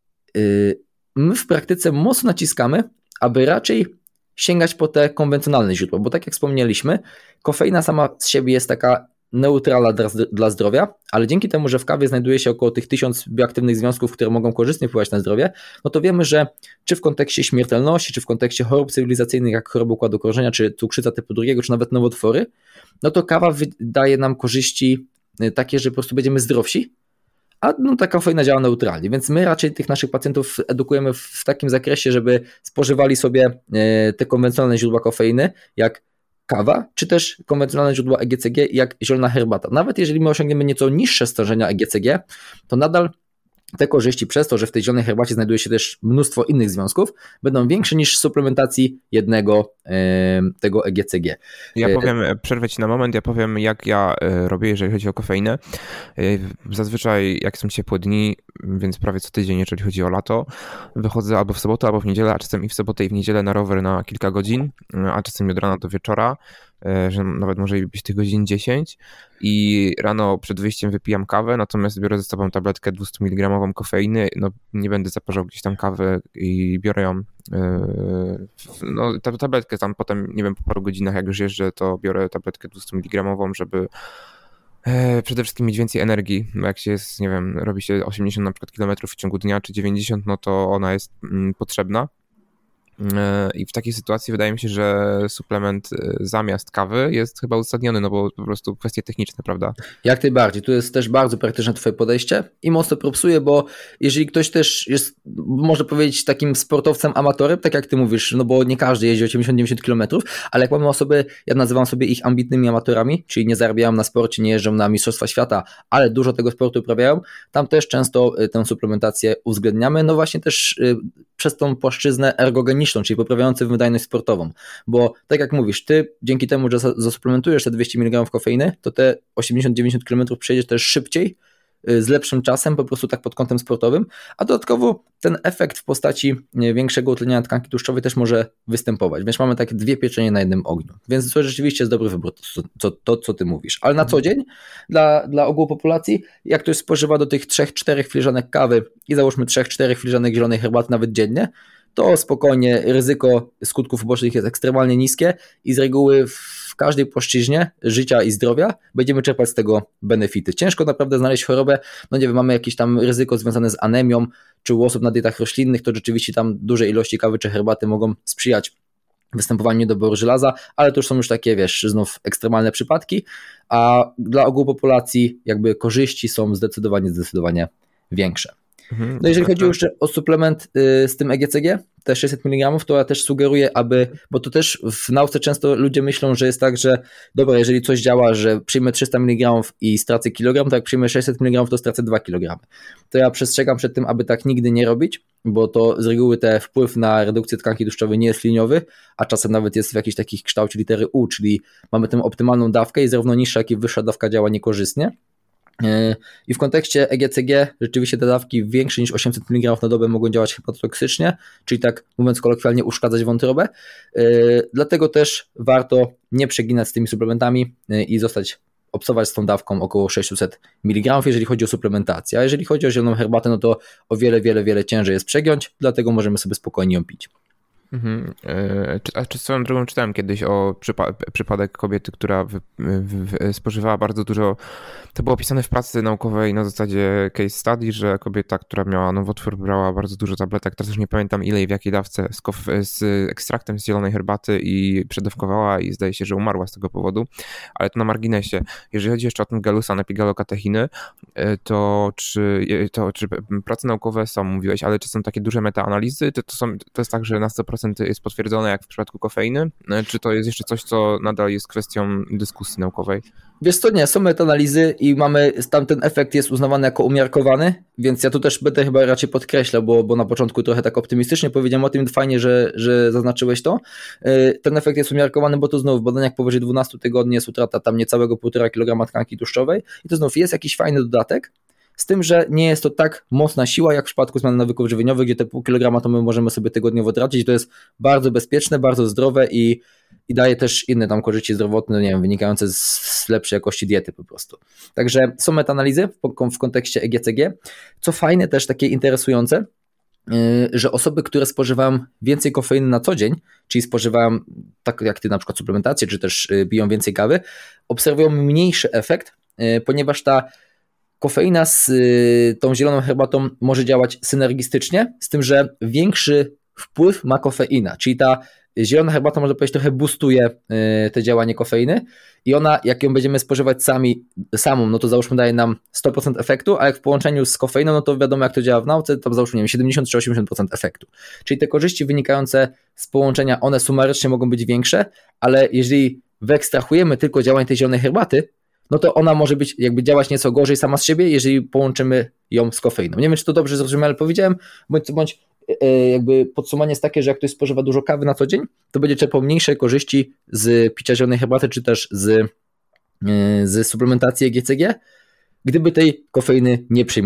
y, my w praktyce mocno naciskamy, aby raczej sięgać po te konwencjonalne źródła, bo tak jak wspomnieliśmy, kofeina sama z siebie jest taka neutralna dla zdrowia, ale dzięki temu, że w kawie znajduje się około tych tysiąc bioaktywnych związków, które mogą korzystnie wpływać na zdrowie, no to wiemy, że czy w kontekście śmiertelności, czy w kontekście chorób cywilizacyjnych, jak choroby układu krążenia, czy cukrzyca typu drugiego, czy nawet nowotwory, no to kawa daje nam korzyści takie, że po prostu będziemy zdrowsi, a no, ta kofeina działa neutralnie, więc my raczej tych naszych pacjentów edukujemy w takim zakresie, żeby spożywali sobie te konwencjonalne źródła kofeiny, jak kawa, czy też konwencjonalne źródła E G C G, jak zielona herbata. Nawet jeżeli my osiągniemy nieco niższe stężenia E G C G, to nadal te korzyści przez to, że w tej zielonej herbacie znajduje się też mnóstwo innych związków, będą większe niż w suplementacji jednego e, tego E G C G. Ja powiem, przerwę ci na moment, ja powiem jak ja robię, jeżeli chodzi o kofeinę. Zazwyczaj jak są ciepłe dni, więc prawie co tydzień, jeżeli chodzi o lato, wychodzę albo w sobotę, albo w niedzielę, a czasem i w sobotę i w niedzielę na rower na kilka godzin, a czasem od rana do wieczora, że nawet może być tych godzin dziesięć i rano przed wyjściem wypijam kawę, natomiast biorę ze sobą tabletkę dwieście miligramów kofeiny, no nie będę zaparzał gdzieś tam kawy i biorę ją, no tę tabletkę tam potem, nie wiem, po paru godzinach jak już jeżdżę, to biorę tabletkę dwieście miligramów, żeby Przede wszystkim mieć więcej energii, jak się jest, nie wiem, robi się osiemdziesiąt na przykład kilometrów w ciągu dnia, czy dziewięćdziesiąt, no to ona jest potrzebna. I w takiej sytuacji wydaje mi się, że suplement zamiast kawy jest chyba uzasadniony, no bo po prostu kwestie techniczne, prawda? Jak najbardziej. Tu jest też bardzo praktyczne twoje podejście i mocno propsuję, bo jeżeli ktoś też jest, można powiedzieć, takim sportowcem amatorem, tak jak ty mówisz, no bo nie każdy jeździ osiemdziesiąt dziewięćdziesiąt kilometrów, ale jak mamy osoby, ja nazywam sobie ich ambitnymi amatorami, czyli nie zarabiają na sporcie, nie jeżdżą na mistrzostwa świata, ale dużo tego sportu uprawiają, tam też często tę suplementację uwzględniamy, no właśnie też przez tą płaszczyznę ergogeniczną, czyli poprawiającą wydajność sportową, bo tak jak mówisz, ty dzięki temu, że zasuplementujesz te dwieście miligramów kofeiny, to te osiemdziesiąt dziewięćdziesiąt kilometrów przejdziesz też szybciej, z lepszym czasem, po prostu tak pod kątem sportowym, a dodatkowo ten efekt w postaci większego utleniania tkanki tłuszczowej też może występować, więc mamy takie dwie pieczenie na jednym ogniu, więc to rzeczywiście jest dobry wybór, to, to, to co ty mówisz, ale na co dzień dla, dla ogółu populacji, jak ktoś spożywa do tych trzech czterech filiżanek kawy i załóżmy trzech czterech filiżanek zielonej herbaty nawet dziennie, to spokojnie ryzyko skutków ubocznych jest ekstremalnie niskie i z reguły w każdej płaszczyźnie życia i zdrowia będziemy czerpać z tego benefity. Ciężko naprawdę znaleźć chorobę, no nie wiem, mamy jakieś tam ryzyko związane z anemią, czy u osób na dietach roślinnych, to rzeczywiście tam duże ilości kawy czy herbaty mogą sprzyjać występowaniu niedoboru żelaza, ale to już są już takie, wiesz, znów ekstremalne przypadki, a dla ogółu populacji jakby korzyści są zdecydowanie, zdecydowanie większe. No jeżeli chodzi jeszcze o suplement y, z tym E G C G, te sześćset miligramów, to ja też sugeruję, aby, bo to też w nauce często ludzie myślą, że jest tak, że dobra, jeżeli coś działa, że przyjmę trzysta miligramów i stracę kilogram, to jak przyjmę sześćset miligramów, to stracę dwa kilogramy. To ja przestrzegam przed tym, aby tak nigdy nie robić, bo to z reguły ten wpływ na redukcję tkanki tłuszczowej nie jest liniowy, a czasem nawet jest w jakiejś takiej kształcie litery U, czyli mamy tę optymalną dawkę i zarówno niższa, jak i wyższa dawka działa niekorzystnie. I w kontekście E G C G rzeczywiście te dawki większe niż osiemset miligramów na dobę mogą działać hepatotoksycznie, czyli tak mówiąc kolokwialnie uszkadzać wątrobę. Dlatego też warto nie przeginać z tymi suplementami i zostać, obcować z tą dawką około sześćset miligramów, jeżeli chodzi o suplementację. A jeżeli chodzi o zieloną herbatę, no to o wiele, wiele, wiele ciężej jest przegiąć, dlatego możemy sobie spokojnie ją pić. Mhm. A czy swoją drogą czytałem kiedyś o przypa- przypadek kobiety, która wy, wy, wy, spożywała bardzo dużo, to było opisane w pracy naukowej na zasadzie case study, że kobieta, która miała nowotwór, brała bardzo dużo tabletek, teraz już nie pamiętam ile i w jakiej dawce, z, kof- z ekstraktem z zielonej herbaty i przedawkowała i zdaje się, że umarła z tego powodu, ale to na marginesie. Jeżeli chodzi jeszcze o ten galusan, epigalokatechiny, to czy, to czy prace naukowe są, mówiłeś, ale czy są takie duże metaanalizy, to, to, są, to jest tak, że na sto procent jest potwierdzone jak w przypadku kofeiny? Czy to jest jeszcze coś, co nadal jest kwestią dyskusji naukowej? Wiesz co, nie, są metaanalizy i mamy, tam ten efekt jest uznawany jako umiarkowany, więc ja tu też będę chyba raczej podkreślał, bo, bo na początku trochę tak optymistycznie powiedziałem o tym, fajnie, że, że zaznaczyłeś to. Ten efekt jest umiarkowany, bo to znów w badaniach powyżej dwunastu tygodni jest utrata tam niecałego półtora kilograma tkanki tłuszczowej i to znów jest jakiś fajny dodatek, z tym, że nie jest to tak mocna siła jak w przypadku zmian nawyków żywieniowych, gdzie te pół kilograma to my możemy sobie tygodniowo tracić. To jest bardzo bezpieczne, bardzo zdrowe i, i daje też inne tam korzyści zdrowotne, nie wiem, wynikające z, z lepszej jakości diety po prostu. Także są metaanalizy w, w kontekście E G C G. Co fajne, też takie interesujące, yy, że osoby, które spożywają więcej kofeiny na co dzień, czyli spożywają tak jak ty na przykład suplementację, czy też yy, piją więcej kawy, obserwują mniejszy efekt, yy, ponieważ ta kofeina z y, tą zieloną herbatą może działać synergistycznie, z tym, że większy wpływ ma kofeina, czyli ta zielona herbata, można powiedzieć, trochę boostuje y, te działanie kofeiny i ona, jak ją będziemy spożywać sami, samą, no to załóżmy daje nam sto procent efektu, a jak w połączeniu z kofeiną, no to wiadomo jak to działa w nauce, to załóżmy nie wiem, siedemdziesiąt czy osiemdziesiąt procent efektu. Czyli te korzyści wynikające z połączenia, one sumarycznie mogą być większe, ale jeżeli wyekstrahujemy tylko działanie tej zielonej herbaty, no to ona może być, jakby działać nieco gorzej sama z siebie, jeżeli połączymy ją z kofeiną. Nie wiem, czy to dobrze zrozumiałem, ale powiedziałem, bądź, bądź jakby podsumowanie jest takie, że jak ktoś spożywa dużo kawy na co dzień, to będzie czerpał mniejsze korzyści z picia zielonej herbaty, czy też z, z suplementacji E G C G, gdyby tej kofeiny nie przyjmował.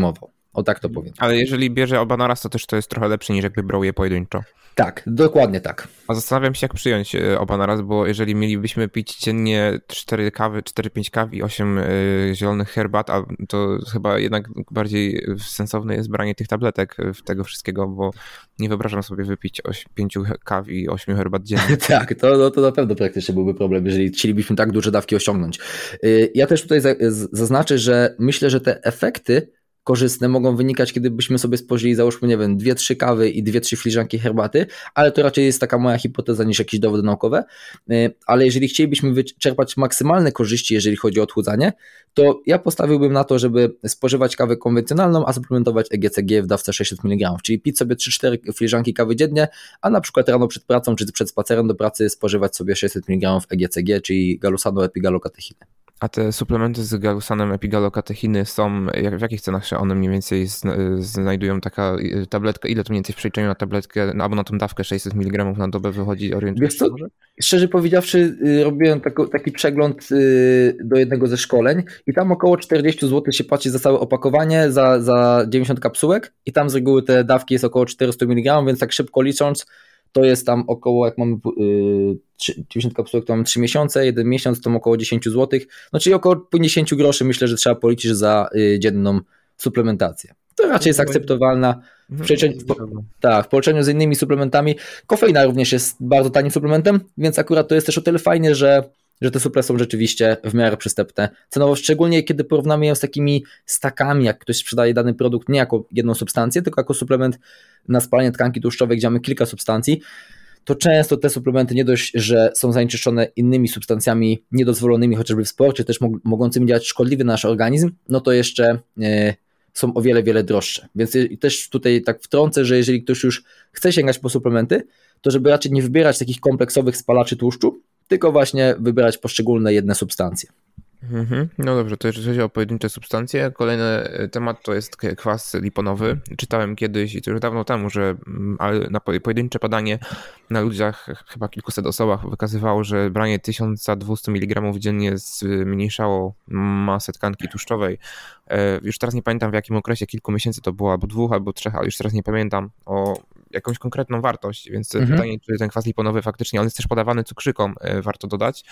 O tak to powiem. Ale jeżeli bierze oba naraz, to też to jest trochę lepsze niż jakby brał je pojedynczo. Tak, dokładnie tak. A zastanawiam się, jak przyjąć oba naraz, bo jeżeli mielibyśmy pić dziennie cztery kawy, cztery pięć kaw i osiem y, zielonych herbat, a to chyba jednak bardziej sensowne jest branie tych tabletek w tego wszystkiego, bo nie wyobrażam sobie wypić pięć kaw i ośmiu herbat dziennie. Tak, to, no, to na pewno praktycznie byłby problem, jeżeli chcielibyśmy tak duże dawki osiągnąć. Y, ja też tutaj zaznaczę, że myślę, że te efekty korzystne mogą wynikać, kiedy byśmy sobie spożyli, załóżmy, nie wiem, dwie, trzy kawy i dwie, trzy filiżanki herbaty, ale to raczej jest taka moja hipoteza niż jakieś dowody naukowe, ale jeżeli chcielibyśmy wyczerpać maksymalne korzyści, jeżeli chodzi o odchudzanie, to ja postawiłbym na to, żeby spożywać kawę konwencjonalną, a suplementować E G C G w dawce sześćset miligramów, czyli pić sobie trzy cztery filiżanki kawy dziennie, a na przykład rano przed pracą, czy przed spacerem do pracy spożywać sobie sześćset miligramów E G C G, czyli galusanu epigalokatechiny. A te suplementy z galusanem epigalokatechiny są, jak, w jakich cenach się one mniej więcej znajdują? Taka tabletka, ile to mniej więcej w przeliczeniu na tabletkę, no, albo na tą dawkę sześćset miligramów na dobę wychodzi? Wiesz co, szczerze powiedziawszy, robiłem taki, taki przegląd do jednego ze szkoleń i tam około czterdzieści złotych się płaci za całe opakowanie, za, za dziewięćdziesiąt kapsułek i tam z reguły te dawki jest około czterysta miligramów, więc tak szybko licząc, to jest tam około, jak mamy yy, dziewięćdziesiąt kapsułek, to mamy trzy miesiące, jeden miesiąc to około dziesięć złotych, no czyli około pięćdziesiąt groszy myślę, że trzeba policzyć za yy, dzienną suplementację. To raczej jest akceptowalna. W przeliczeniu, w, tak, w połączeniu z innymi suplementami. Kofeina również jest bardzo tanim suplementem, więc akurat to jest też o tyle fajnie, że że te suple są rzeczywiście w miarę przystępne cenowo, szczególnie kiedy porównamy je z takimi stakami, jak ktoś sprzedaje dany produkt nie jako jedną substancję, tylko jako suplement na spalanie tkanki tłuszczowej, gdzie mamy kilka substancji, to często te suplementy nie dość, że są zanieczyszczone innymi substancjami niedozwolonymi, chociażby w sporcie, też mog- mogącymi działać szkodliwie na nasz organizm, no to jeszcze yy, są o wiele, wiele droższe. Więc też tutaj tak wtrącę, że jeżeli ktoś już chce sięgać po suplementy, to żeby raczej nie wybierać takich kompleksowych spalaczy tłuszczu, tylko właśnie wybierać poszczególne jedne substancje. Mhm. No dobrze, to jeżeli chodzi o pojedyncze substancje, kolejny temat to jest kwas liponowy. Czytałem kiedyś i to już dawno temu, że ale na pojedyncze badanie na ludziach, chyba kilkuset osobach, wykazywało, że branie tysiąc dwieście miligramów dziennie zmniejszało masę tkanki tłuszczowej. Już teraz nie pamiętam, w jakim okresie, kilku miesięcy to było, albo dwóch, albo trzech, ale już teraz nie pamiętam o jakąś konkretną wartość, więc mhm. pytanie, czy ten kwas liponowy faktycznie, on jest też podawany cukrzykom, warto dodać.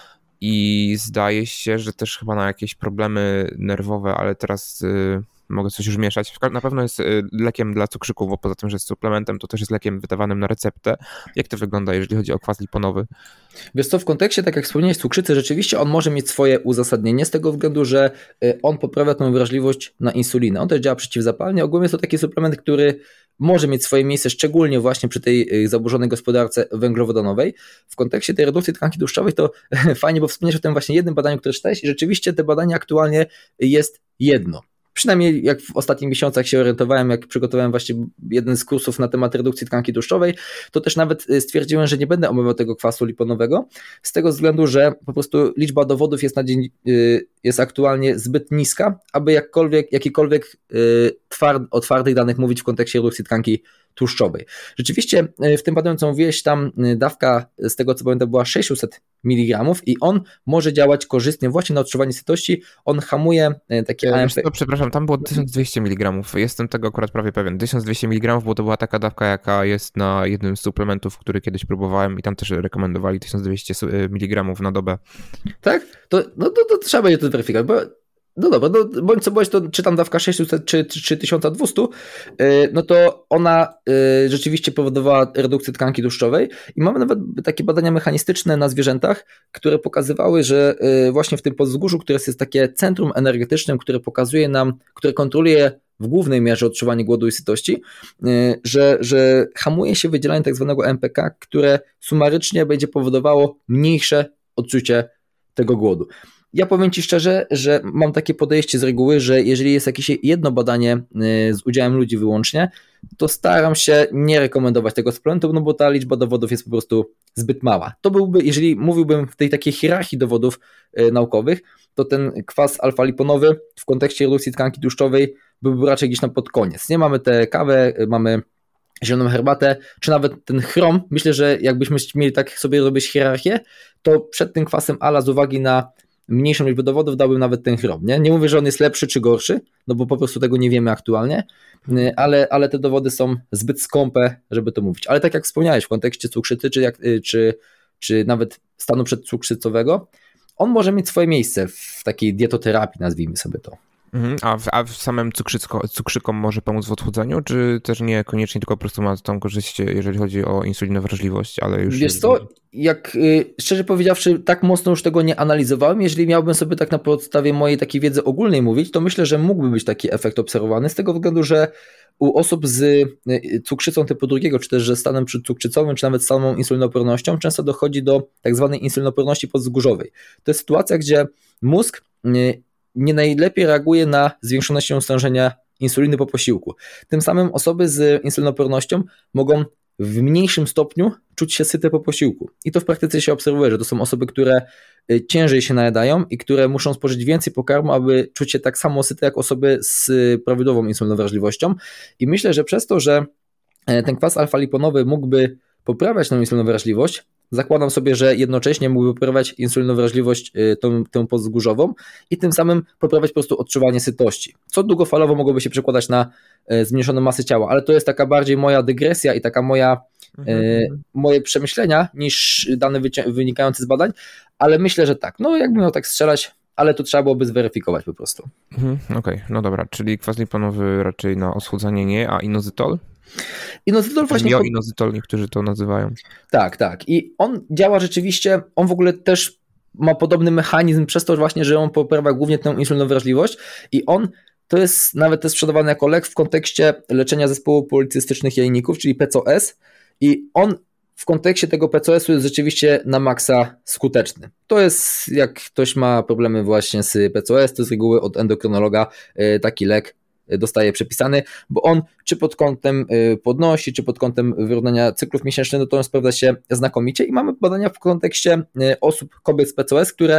I zdaje się, że też chyba na jakieś problemy nerwowe, ale teraz y, mogę coś już mieszać. Na pewno jest y, lekiem dla cukrzyków, bo poza tym, że jest suplementem, to też jest lekiem wydawanym na receptę. Jak to wygląda, jeżeli chodzi o kwas liponowy? Wiesz co, w kontekście, tak jak wspomniałeś, cukrzycy, rzeczywiście on może mieć swoje uzasadnienie z tego względu, że on poprawia tą wrażliwość na insulinę. On też działa przeciwzapalnie. Ogólnie jest to taki suplement, który może mieć swoje miejsce, szczególnie właśnie przy tej zaburzonej gospodarce węglowodanowej. W kontekście tej redukcji tkanki tłuszczowej to fajnie, bo wspomniałeś o tym właśnie jednym badaniu, które czytałeś i rzeczywiście te badanie aktualnie jest jedno. Przynajmniej jak w ostatnich miesiącach się orientowałem, jak przygotowałem właśnie jeden z kursów na temat redukcji tkanki tłuszczowej, to też nawet stwierdziłem, że nie będę omawiał tego kwasu liponowego, z tego względu, że po prostu liczba dowodów jest na dzień, jest aktualnie zbyt niska, aby jakkolwiek, jakikolwiek tward, o twardych danych mówić w kontekście redukcji tkanki tłuszczowej. Rzeczywiście w tym badaniu, co mówiłeś, tam dawka z tego co pamiętam była sześćset miligramów i on może działać korzystnie właśnie na odczuwanie sytości, on hamuje takie A M P. No, przepraszam, tam było tysiąc dwieście miligramów, jestem tego akurat prawie pewien. tysiąc dwieście miligramów, bo to była taka dawka, jaka jest na jednym z suplementów, który kiedyś próbowałem i tam też rekomendowali tysiąc dwieście miligramów na dobę. Tak? To, no to, to trzeba będzie to weryfikować, bo no dobra, no bądź co bądź, to czy tam dawka sześćset czy, czy tysiąc dwieście, no to ona rzeczywiście powodowała redukcję tkanki tłuszczowej i mamy nawet takie badania mechanistyczne na zwierzętach, które pokazywały, że właśnie w tym podzwórzu, które jest takie centrum energetyczne, które pokazuje nam, które kontroluje w głównej mierze odczuwanie głodu i sytości, że, że hamuje się wydzielanie tak zwanego M P K, które sumarycznie będzie powodowało mniejsze odczucie tego głodu. Ja powiem Ci szczerze, że mam takie podejście z reguły, że jeżeli jest jakieś jedno badanie z udziałem ludzi wyłącznie, to staram się nie rekomendować tego suplementu, no bo ta liczba dowodów jest po prostu zbyt mała. To byłby, jeżeli mówiłbym w tej takiej hierarchii dowodów naukowych, to ten kwas alfa-liponowy w kontekście redukcji tkanki tłuszczowej byłby raczej gdzieś tam pod koniec. Nie mamy tę kawę, mamy zieloną herbatę, czy nawet ten chrom. Myślę, że jakbyśmy mieli tak sobie robić hierarchię, to przed tym kwasem ala z uwagi na mniejszą liczbę dowodów dałbym nawet ten chrom. Nie? nie mówię, że on jest lepszy czy gorszy, no bo po prostu tego nie wiemy aktualnie, ale, ale te dowody są zbyt skąpe, żeby to mówić. Ale tak jak wspomniałeś w kontekście cukrzycy, czy, jak, czy, czy nawet stanu przedcukrzycowego, on może mieć swoje miejsce w takiej dietoterapii, nazwijmy sobie to. Mhm. A, w, a w samym cukrzycko, cukrzykom może pomóc w odchudzaniu, czy też nie koniecznie, tylko po prostu ma tą korzyść, jeżeli chodzi o insulinowrażliwość, ale już... Wiesz co, jak y, szczerze powiedziawszy, tak mocno już tego nie analizowałem. Jeżeli miałbym sobie tak na podstawie mojej takiej wiedzy ogólnej mówić, to myślę, że mógłby być taki efekt obserwowany z tego względu, że u osób z y, cukrzycą typu drugiego, czy też że stanem przedcukrzycowym, czy nawet samą insulinopornością, często dochodzi do tak zwanej insulinoporności podzgórzowej. To jest sytuacja, gdzie mózg y, nie najlepiej reaguje na zwiększone się stężenia insuliny po posiłku. Tym samym osoby z insulinopornością mogą w mniejszym stopniu czuć się syte po posiłku. I to w praktyce się obserwuje, że to są osoby, które ciężej się najadają i które muszą spożyć więcej pokarmu, aby czuć się tak samo syte jak osoby z prawidłową insulinowrażliwością. I myślę, że przez to, że ten kwas alfa-liponowy mógłby poprawiać tą insulinowrażliwość, zakładam sobie, że jednocześnie mógłby poprawiać insulinowrażliwość tą, tą podzgórzową i tym samym poprawiać po prostu odczuwanie sytości, co długofalowo mogłoby się przekładać na zmniejszoną masę ciała, ale to jest taka bardziej moja dygresja i taka moja, mhm. e, moje przemyślenia niż dane wyci- wynikające z badań, ale myślę, że tak, no jakbym miał tak strzelać, ale to trzeba byłoby zweryfikować po prostu. Mhm, Okej, okay. No dobra, czyli kwas liponowy raczej na odchudzanie nie, a inozytol? Inozytol właśnie... Mioinozytol niektórzy to nazywają. Tak, tak. I on działa rzeczywiście, on w ogóle też ma podobny mechanizm przez to właśnie, że on poprawia głównie tę insulinowrażliwość i on to jest nawet też sprzedawany jako lek w kontekście leczenia zespołu policystycznych jajników, czyli P C O S i on w kontekście tego P C O S-u jest rzeczywiście na maksa skuteczny. To jest, jak ktoś ma problemy właśnie z P C O S, to z reguły od endokrynologa taki lek dostaje przepisany, bo on czy pod kątem podnosi, czy pod kątem wyrównania cyklów miesięcznych, no to on sprawdza się znakomicie i mamy badania w kontekście osób, kobiet z P C O S, które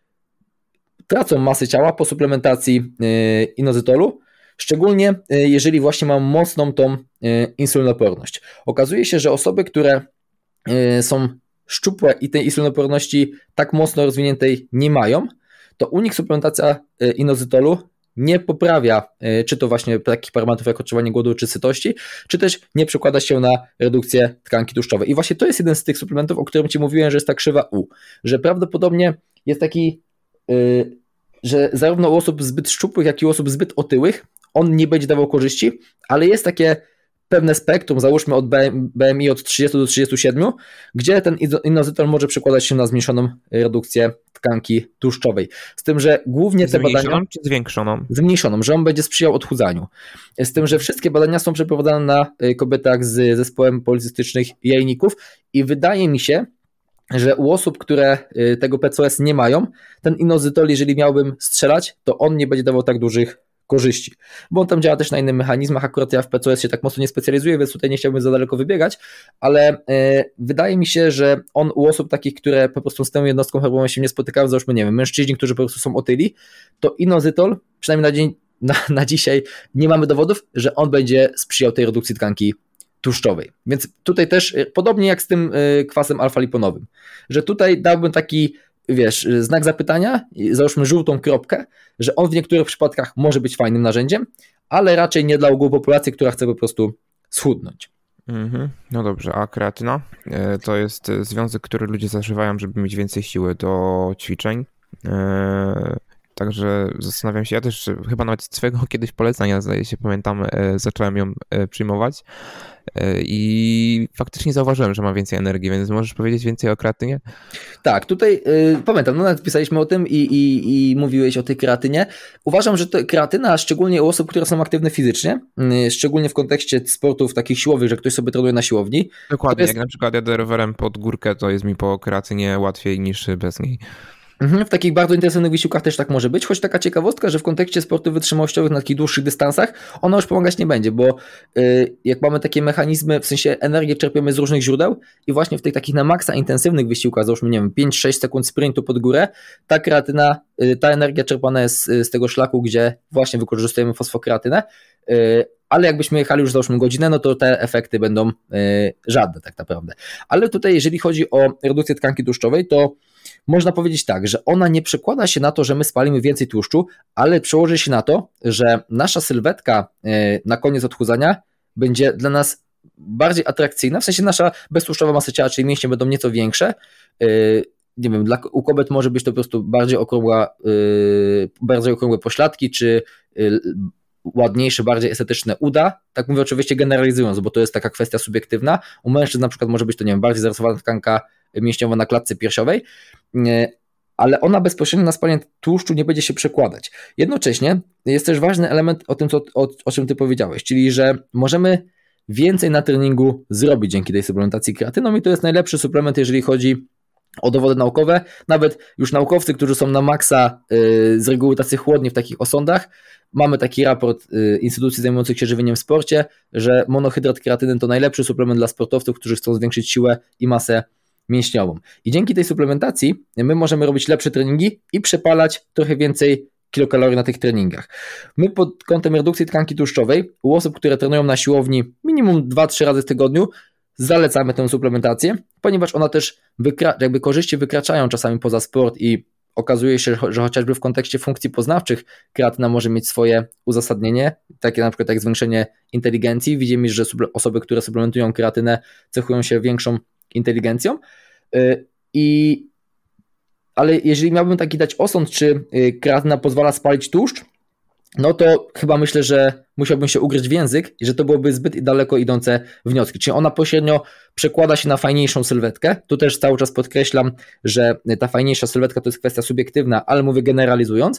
tracą masy ciała po suplementacji inozytolu, szczególnie jeżeli właśnie mają mocną tą insulinoporność. Okazuje się, że osoby, które są szczupłe i tej insulinoporności tak mocno rozwiniętej nie mają, to u nich suplementacja inozytolu nie poprawia, czy to właśnie takich parametrów jak odczuwanie głodu czy sytości, czy też nie przekłada się na redukcję tkanki tłuszczowej. I właśnie to jest jeden z tych suplementów, o którym Ci mówiłem, że jest ta krzywa U, że prawdopodobnie jest taki, yy, że zarówno u osób zbyt szczupłych, jak i u osób zbyt otyłych on nie będzie dawał korzyści, ale jest takie pewne spektrum, załóżmy od B M I od trzydziestu do trzydziestu siedmiu, gdzie ten inozytol może przekładać się na zmniejszoną redukcję tkanki tłuszczowej. Z tym, że głównie te badania... Zmniejszoną czy zwiększoną? Zmniejszoną, że on będzie sprzyjał odchudzaniu. Z tym, że wszystkie badania są przeprowadzane na kobietach z zespołem policystycznych jajników i wydaje mi się, że u osób, które tego P C O S nie mają, ten inozytol, jeżeli miałbym strzelać, to on nie będzie dawał tak dużych korzyści, bo on tam działa też na innych mechanizmach, akurat ja w P C O S się tak mocno nie specjalizuję, więc tutaj nie chciałbym za daleko wybiegać, ale y, wydaje mi się, że on u osób takich, które po prostu z tą jednostką chorobową się nie spotykają, załóżmy, nie wiem, mężczyźni, którzy po prostu są otyli, to inozytol, przynajmniej na dzień, na, na dzisiaj nie mamy dowodów, że on będzie sprzyjał tej redukcji tkanki tłuszczowej, więc tutaj też y, podobnie jak z tym y, kwasem alfa-liponowym, że tutaj dałbym taki, wiesz, znak zapytania, załóżmy żółtą kropkę, że on w niektórych przypadkach może być fajnym narzędziem, ale raczej nie dla ogółu populacji, która chce po prostu schudnąć. Mm-hmm. No dobrze, a kreatyna? To jest związek, który ludzie zażywają, żeby mieć więcej siły do ćwiczeń. Także zastanawiam się, ja też chyba nawet z twojego kiedyś polecenia, zdaje się, pamiętam, zacząłem ją przyjmować i faktycznie zauważyłem, że ma więcej energii, więc możesz powiedzieć więcej o kreatynie? Tak, tutaj yy, pamiętam, no nawet pisaliśmy o tym i, i, i mówiłeś o tej kreatynie. Uważam, że to kreatyna, szczególnie u osób, które są aktywne fizycznie, yy, szczególnie w kontekście sportów takich siłowych, że ktoś sobie trenuje na siłowni. Dokładnie, jest... jak na przykład jadę rowerem pod górkę, to jest mi po kreatynie łatwiej niż bez niej. W takich bardzo intensywnych wysiłkach też tak może być, choć taka ciekawostka, że w kontekście sportów wytrzymałościowych na takich dłuższych dystansach ona już pomagać nie będzie, bo yy, jak mamy takie mechanizmy, w sensie energię czerpiemy z różnych źródeł i właśnie w tych takich na maksa intensywnych wysiłkach, załóżmy, nie wiem, pięć sześć sekund sprintu pod górę, ta kreatyna, yy, ta energia czerpana jest z tego szlaku, gdzie właśnie wykorzystujemy fosfokreatynę, yy, ale jakbyśmy jechali już załóżmy godzinę, no to te efekty będą yy, żadne tak naprawdę. Ale tutaj jeżeli chodzi o redukcję tkanki tłuszczowej, to można powiedzieć tak, że ona nie przekłada się na to, że my spalimy więcej tłuszczu, ale przełoży się na to, że nasza sylwetka na koniec odchudzania będzie dla nas bardziej atrakcyjna, w sensie nasza beztłuszczowa masa ciała, czyli mięśnie będą nieco większe. Nie wiem, dla, u kobiet może być to po prostu bardziej okrągła, yy, bardziej okrągłe pośladki, czy yy, ładniejsze, bardziej estetyczne uda. Tak mówię oczywiście generalizując, bo to jest taka kwestia subiektywna. U mężczyzn na przykład może być to, nie wiem, bardziej zarysowana tkanka mięśniowa na klatce piersiowej, yy, ale ona bezpośrednio na spalanie tłuszczu nie będzie się przekładać. Jednocześnie jest też ważny element o tym, co, o, o czym ty powiedziałeś, czyli że możemy więcej na treningu zrobić dzięki tej suplementacji kreatyną i to jest najlepszy suplement, jeżeli chodzi o dowody naukowe. Nawet już naukowcy, którzy są na maksa yy, z reguły tacy chłodni w takich osądach, mamy taki raport yy, instytucji zajmujących się żywieniem w sporcie, że monohydrat kreatyny to najlepszy suplement dla sportowców, którzy chcą zwiększyć siłę i masę mięśniową. I dzięki tej suplementacji my możemy robić lepsze treningi i przepalać trochę więcej kilokalorii na tych treningach. My pod kątem redukcji tkanki tłuszczowej u osób, które trenują na siłowni minimum dwa trzy razy w tygodniu, zalecamy tę suplementację, ponieważ ona też wykra- jakby korzyści wykraczają czasami poza sport i okazuje się, że chociażby w kontekście funkcji poznawczych kreatyna może mieć swoje uzasadnienie, takie na przykład jak zwiększenie inteligencji. Widzimy, że osoby, które suplementują kreatynę, cechują się większą inteligencją. I, ale jeżeli miałbym taki dać osąd, czy kreatyna pozwala spalić tłuszcz, no to chyba myślę, że musiałbym się ugryźć w język i że to byłoby zbyt daleko idące wnioski. Czyli ona pośrednio przekłada się na fajniejszą sylwetkę. Tu też cały czas podkreślam, że ta fajniejsza sylwetka to jest kwestia subiektywna, ale mówię generalizując,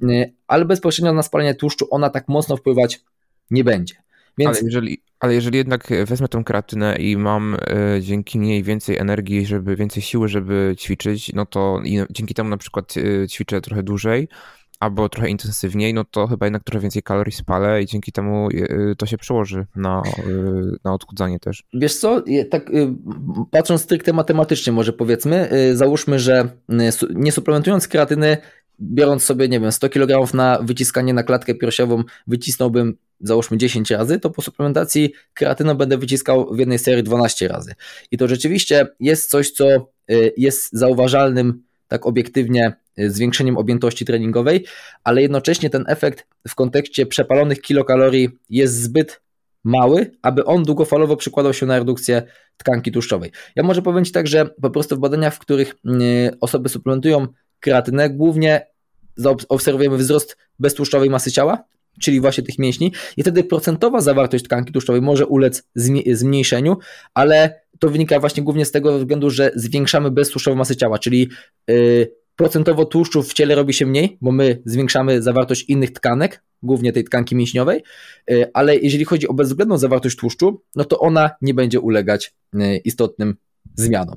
ale bezpośrednio na spalanie tłuszczu ona tak mocno wpływać nie będzie. Więc... Ale, jeżeli, ale jeżeli jednak wezmę tą kreatynę i mam y, dzięki niej więcej energii, żeby więcej siły, żeby ćwiczyć, no to i dzięki temu na przykład y, ćwiczę trochę dłużej, albo trochę intensywniej, no to chyba jednak trochę więcej kalorii spalę i dzięki temu to się przełoży na, na odchudzanie też. Wiesz co, tak patrząc stricte matematycznie może powiedzmy, załóżmy, że nie suplementując kreatyny, biorąc sobie, nie wiem, sto kilogramów na wyciskanie na klatkę piersiową, wycisnąłbym załóżmy dziesięć razy, to po suplementacji kreatyną będę wyciskał w jednej serii dwanaście razy. I to rzeczywiście jest coś, co jest zauważalnym tak obiektywnie zwiększeniem objętości treningowej, ale jednocześnie ten efekt w kontekście przepalonych kilokalorii jest zbyt mały, aby on długofalowo przykładał się na redukcję tkanki tłuszczowej. Ja może powiem Ci tak, że po prostu w badaniach, w których osoby suplementują kreatynę, głównie obserwujemy wzrost beztłuszczowej masy ciała, czyli właśnie tych mięśni i wtedy procentowa zawartość tkanki tłuszczowej może ulec zmniejszeniu, ale to wynika właśnie głównie z tego względu, że zwiększamy beztłuszczową masę ciała, czyli yy, procentowo tłuszczu w ciele robi się mniej, bo my zwiększamy zawartość innych tkanek, głównie tej tkanki mięśniowej, yy, ale jeżeli chodzi o bezwzględną zawartość tłuszczu, no to ona nie będzie ulegać yy, istotnym zmianom.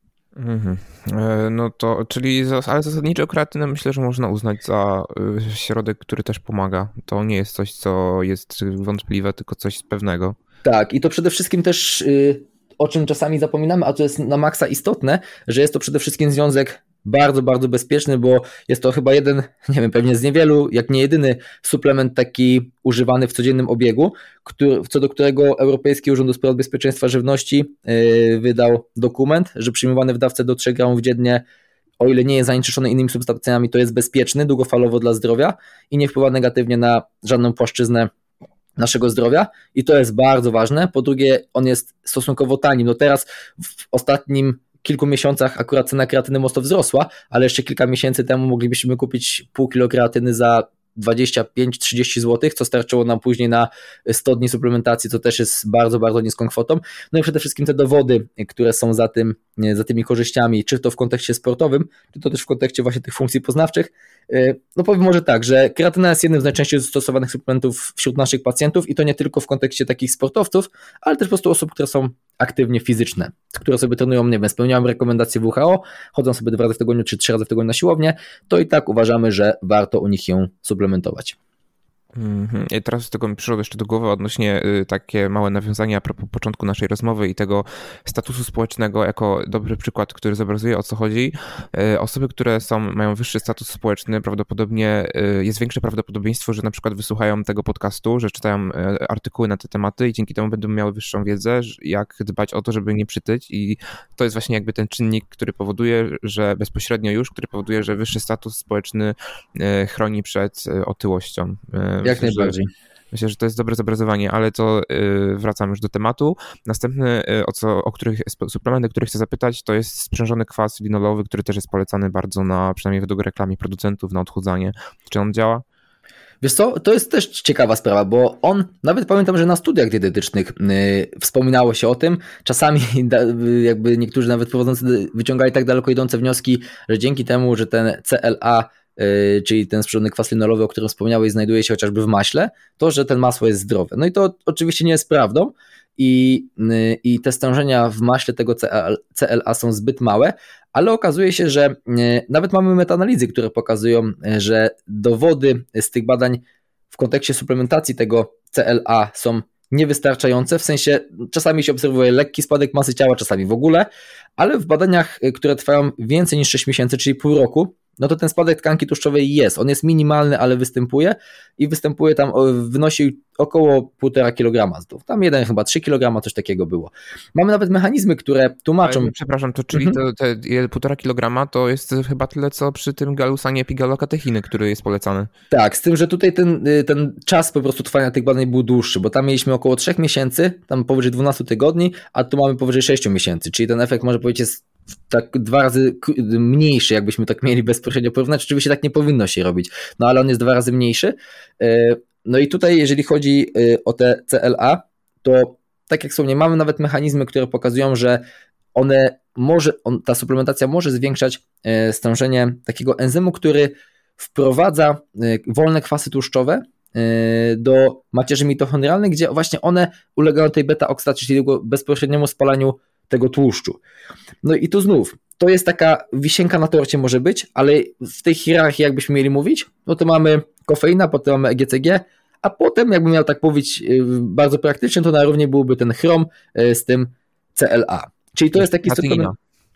Mhm. No to, czyli, ale zasadniczo kreatynę myślę, że można uznać za środek, który też pomaga. To nie jest coś, co jest wątpliwe, tylko coś pewnego. Tak, i to przede wszystkim też, o czym czasami zapominamy, a to jest na maksa istotne, że jest to przede wszystkim związek bardzo, bardzo bezpieczny, bo jest to chyba jeden, nie wiem, pewnie z niewielu, jak nie jedyny suplement taki używany w codziennym obiegu, który, co do którego Europejski Urząd do Spraw Bezpieczeństwa Żywności yy, wydał dokument, że przyjmowany w dawce do trzech gramów dziennie, o ile nie jest zanieczyszczony innymi substancjami, to jest bezpieczny długofalowo dla zdrowia i nie wpływa negatywnie na żadną płaszczyznę naszego zdrowia i to jest bardzo ważne. Po drugie, on jest stosunkowo tani. No teraz w ostatnim kilku miesiącach akurat cena kreatyny mocno wzrosła, ale jeszcze kilka miesięcy temu moglibyśmy kupić pół kilo kreatyny za dwadzieścia pięć trzydzieści złotych, co starczyło nam później na sto dni suplementacji, co też jest bardzo, bardzo niską kwotą. No i przede wszystkim te dowody, które są za tym, za tymi korzyściami, czy to w kontekście sportowym, czy to też w kontekście właśnie tych funkcji poznawczych. No powiem może tak, że kreatyna jest jednym z najczęściej stosowanych suplementów wśród naszych pacjentów i to nie tylko w kontekście takich sportowców, ale też po prostu osób, które są aktywnie fizyczne, które sobie trenują, nie wiem, spełniają rekomendacje W H O, chodzą sobie dwa razy w tygodniu czy trzy razy w tygodniu na siłownię, to i tak uważamy, że warto u nich ją suplementować. Mhm. I teraz z tego mi przyszło jeszcze do głowy odnośnie y, takie małe nawiązania a propos początku naszej rozmowy i tego statusu społecznego jako dobry przykład, który zobrazuje, o co chodzi. Y, osoby, które są, mają wyższy status społeczny, prawdopodobnie y, jest większe prawdopodobieństwo, że na przykład wysłuchają tego podcastu, że czytają y, artykuły na te tematy i dzięki temu będą miały wyższą wiedzę, jak dbać o to, żeby nie przytyć, i to jest właśnie jakby ten czynnik, który powoduje, że bezpośrednio już, który powoduje, że wyższy status społeczny y, chroni przed y, otyłością. Y, Jak Myślę, najbardziej. Że, myślę, że to jest dobre zobrazowanie, ale to yy, wracam już do tematu. Następny, yy, o, co, o których, suplementy, o których chcę zapytać, to jest sprzężony kwas linolowy, który też jest polecany bardzo na, przynajmniej według reklamie producentów, na odchudzanie. Czy on działa? Wiesz co, to jest też ciekawa sprawa, bo on, nawet pamiętam, że na studiach dietetycznych yy, wspominało się o tym, czasami da, jakby niektórzy nawet prowadzący wyciągali tak daleko idące wnioski, że dzięki temu, że ten C L A, yy, czyli ten sprzężony kwas linolowy, o którym wspomniałeś, znajduje się chociażby w maśle, to, że ten masło jest zdrowe. No i to oczywiście nie jest prawdą i, yy, i te stężenia w maśle tego C L A są zbyt małe, ale okazuje się, że nawet mamy metaanalizy, które pokazują, że dowody z tych badań w kontekście suplementacji tego C L A są niewystarczające, w sensie czasami się obserwuje lekki spadek masy ciała, czasami w ogóle, ale w badaniach, które trwają więcej niż sześć miesięcy, czyli pół roku, no to ten spadek tkanki tłuszczowej jest. On jest minimalny, ale występuje i występuje tam, wynosi około półtora kilograma zdrów. Tam jeden chyba trzy kilograma, coś takiego było. Mamy nawet mechanizmy, które tłumaczą... Ale, przepraszam, to czyli mhm. to, te półtora kilograma to jest chyba tyle, co przy tym galusanie epigallokatechiny, który jest polecany. Tak, z tym, że tutaj ten, ten czas po prostu trwania tych badań był dłuższy, bo tam mieliśmy około trzech miesięcy, tam powyżej dwunastu tygodni, a tu mamy powyżej sześciu miesięcy, czyli ten efekt, może powiedzieć, jest tak dwa razy mniejszy, jakbyśmy tak mieli bezpośrednio porównać. Oczywiście tak nie powinno się robić, no ale on jest dwa razy mniejszy. No i tutaj, jeżeli chodzi o te C L A, to tak jak wspomniałem, mamy nawet mechanizmy, które pokazują, że one może, on, ta suplementacja może zwiększać stężenie takiego enzymu, który wprowadza wolne kwasy tłuszczowe do macierzy mitochondrialnych, gdzie właśnie one ulegają tej beta-oksydacji, czyli bezpośredniemu spalaniu tego tłuszczu. No i tu znów, to jest taka wisienka na torcie może być, ale w tej hierarchii jakbyśmy mieli mówić, no to mamy kofeina, potem mamy E G C G, a potem jakbym miał tak powiedzieć bardzo praktycznie, to na równi byłby ten chrom z tym C L A. Czyli to jest taki suplement...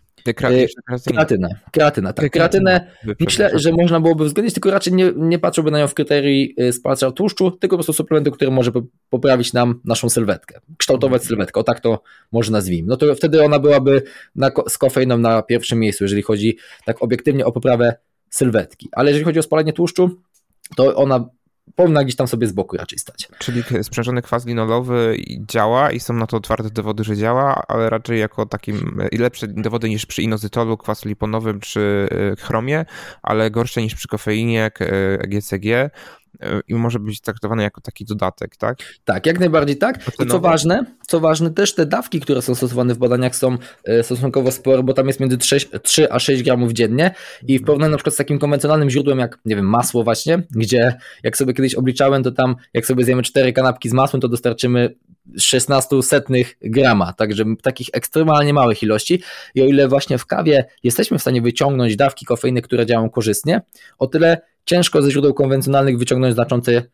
Kreatyna, kreatyna, tak. Kreatynę myślę, że można byłoby uwzględnić, tylko raczej nie, nie patrzyłby na nią w kryterii spalacza tłuszczu, tylko po prostu suplementu, który może poprawić nam naszą sylwetkę, kształtować sylwetkę, o tak to może nazwijmy. No to wtedy ona byłaby na, z kofeiną na pierwszym miejscu, jeżeli chodzi tak obiektywnie o poprawę sylwetki. Ale jeżeli chodzi o spalanie tłuszczu, to ona powinna gdzieś tam sobie z boku raczej stać. Czyli sprzężony kwas linolowy działa i są na to twarde dowody, że działa, ale raczej jako takim lepsze dowody niż przy inozytolu, kwasu liponowym czy chromie, ale gorsze niż przy kofeinie, E G C G i może być traktowany jako taki dodatek, tak? Tak, jak najbardziej tak. I co ważne, co ważne, też te dawki, które są stosowane w badaniach, są stosunkowo spore, bo tam jest między trzy a sześć gramów dziennie i w porównaniu na przykład z takim konwencjonalnym źródłem jak, nie wiem, masło właśnie, gdzie jak sobie kiedyś obliczałem, to tam jak sobie zjemy cztery kanapki z masłem, to dostarczymy szesnaście setnych grama, także takich ekstremalnie małych ilości i o ile właśnie w kawie jesteśmy w stanie wyciągnąć dawki kofeiny, które działają korzystnie, o tyle ciężko ze źródeł konwencjonalnych wyciągnąć znaczące yy,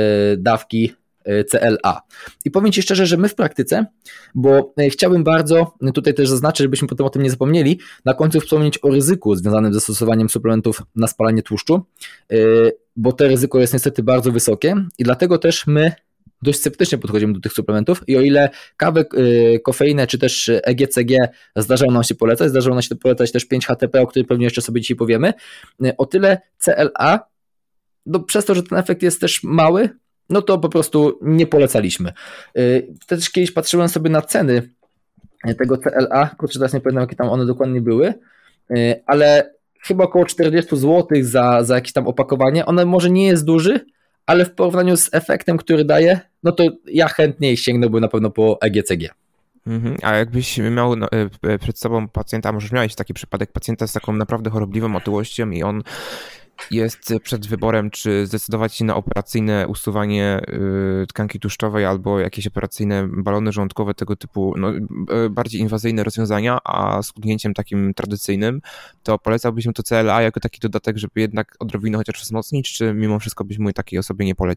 dawki yy, C L A. I powiem Ci szczerze, że my w praktyce, bo yy, chciałbym bardzo, tutaj też zaznaczyć, żebyśmy potem o tym nie zapomnieli, na końcu wspomnieć o ryzyku związanym ze stosowaniem suplementów na spalanie tłuszczu, yy, bo to ryzyko jest niestety bardzo wysokie i dlatego też my dość sceptycznie podchodzimy do tych suplementów i o ile kawę, yy, kofeinę czy też E G C G zdarzało nam się polecać, zdarzało nam się polecać też pięć H T P, o którym pewnie jeszcze sobie dzisiaj powiemy, yy, o tyle C L A, no przez to, że ten efekt jest też mały, no to po prostu nie polecaliśmy. Yy, też kiedyś patrzyłem sobie na ceny tego C L A, kurczę, teraz nie pamiętam jakie tam one dokładnie były, yy, ale chyba około czterdzieści złotych za, za jakieś tam opakowanie, one może nie jest duży, ale w porównaniu z efektem, który daje, no to ja chętniej sięgnąłbym na pewno po E G C G. Mhm. A jakbyś miał przed sobą pacjenta, może miałeś taki przypadek pacjenta z taką naprawdę chorobliwą otyłością i on jest przed wyborem, czy zdecydować się na operacyjne usuwanie tkanki tłuszczowej albo jakieś operacyjne balony żołądkowe, tego typu no, bardziej inwazyjne rozwiązania, a z kudnięciem takim tradycyjnym, to polecałbyś mu to C L A jako taki dodatek, żeby jednak odrobinę chociaż wzmocnić, czy mimo wszystko byś mu takiej osobie nie polecił?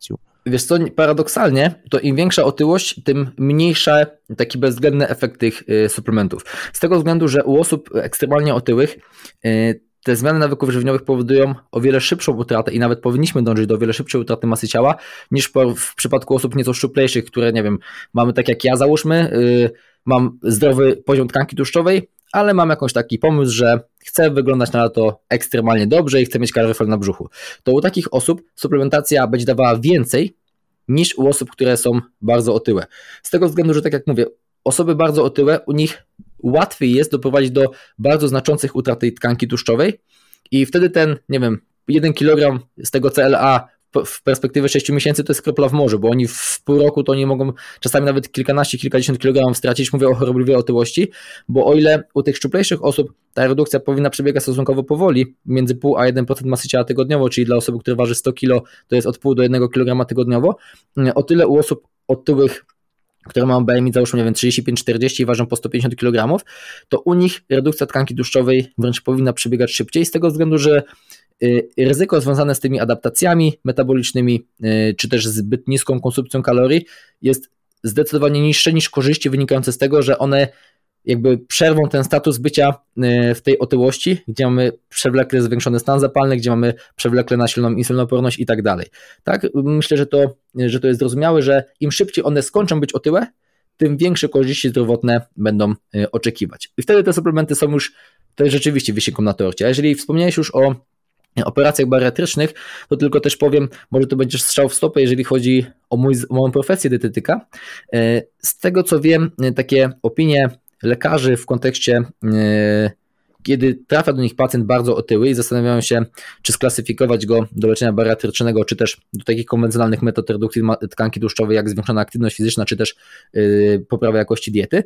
Wiesz co, paradoksalnie, to im większa otyłość, tym mniejszy taki bezwzględny efekt tych suplementów. Z tego względu, że u osób ekstremalnie otyłych te zmiany nawyków żywieniowych powodują o wiele szybszą utratę i nawet powinniśmy dążyć do o wiele szybszej utraty masy ciała niż w przypadku osób nieco szczuplejszych, które nie wiem, mamy tak jak ja załóżmy, yy, mam zdrowy poziom tkanki tłuszczowej, ale mam jakiś taki pomysł, że chcę wyglądać na to ekstremalnie dobrze i chcę mieć kaloryfer na brzuchu. To u takich osób suplementacja będzie dawała więcej niż u osób, które są bardzo otyłe. Z tego względu, że tak jak mówię, osoby bardzo otyłe, u nich łatwiej jest doprowadzić do bardzo znaczących utrat tej tkanki tłuszczowej i wtedy ten, nie wiem, jeden kilogram z tego C L A w perspektywie sześciu miesięcy to jest kropla w morzu, bo oni w pół roku to nie mogą czasami nawet kilkanaście, kilkadziesiąt kilogramów stracić, mówię o chorobliwej otyłości, bo o ile u tych szczuplejszych osób ta redukcja powinna przebiegać stosunkowo powoli, między zero przecinek pięć a jeden procent masy ciała tygodniowo, czyli dla osoby, która waży sto kilo, to jest od pół do jednego kilograma tygodniowo, o tyle u osób otyłych, które mają B M I załóżmy, nie wiem, trzydzieści pięć czterdzieści i ważą po sto pięćdziesiąt kilogramów, to u nich redukcja tkanki tłuszczowej wręcz powinna przebiegać szybciej, z tego względu, że ryzyko związane z tymi adaptacjami metabolicznymi, czy też zbyt niską konsumpcją kalorii jest zdecydowanie niższe niż korzyści wynikające z tego, że one jakby przerwą ten status bycia w tej otyłości, gdzie mamy przewlekle zwiększony stan zapalny, gdzie mamy przewlekle nasilną insulinoporność i tak dalej. Tak, myślę, że to, że to jest zrozumiałe, że im szybciej one skończą być otyłe, tym większe korzyści zdrowotne będą oczekiwać. I wtedy te suplementy są już to jest rzeczywiście wisienką na torcie. A jeżeli wspomniałeś już o operacjach bariatrycznych, to tylko też powiem, może to będzie strzał w stopę, jeżeli chodzi o, mój, o moją profesję dietetyka. Z tego co wiem, takie opinie lekarzy w kontekście, kiedy trafia do nich pacjent bardzo otyły i zastanawiają się, czy sklasyfikować go do leczenia bariatrycznego, czy też do takich konwencjonalnych metod redukcji tkanki tłuszczowej, jak zwiększona aktywność fizyczna, czy też poprawa jakości diety,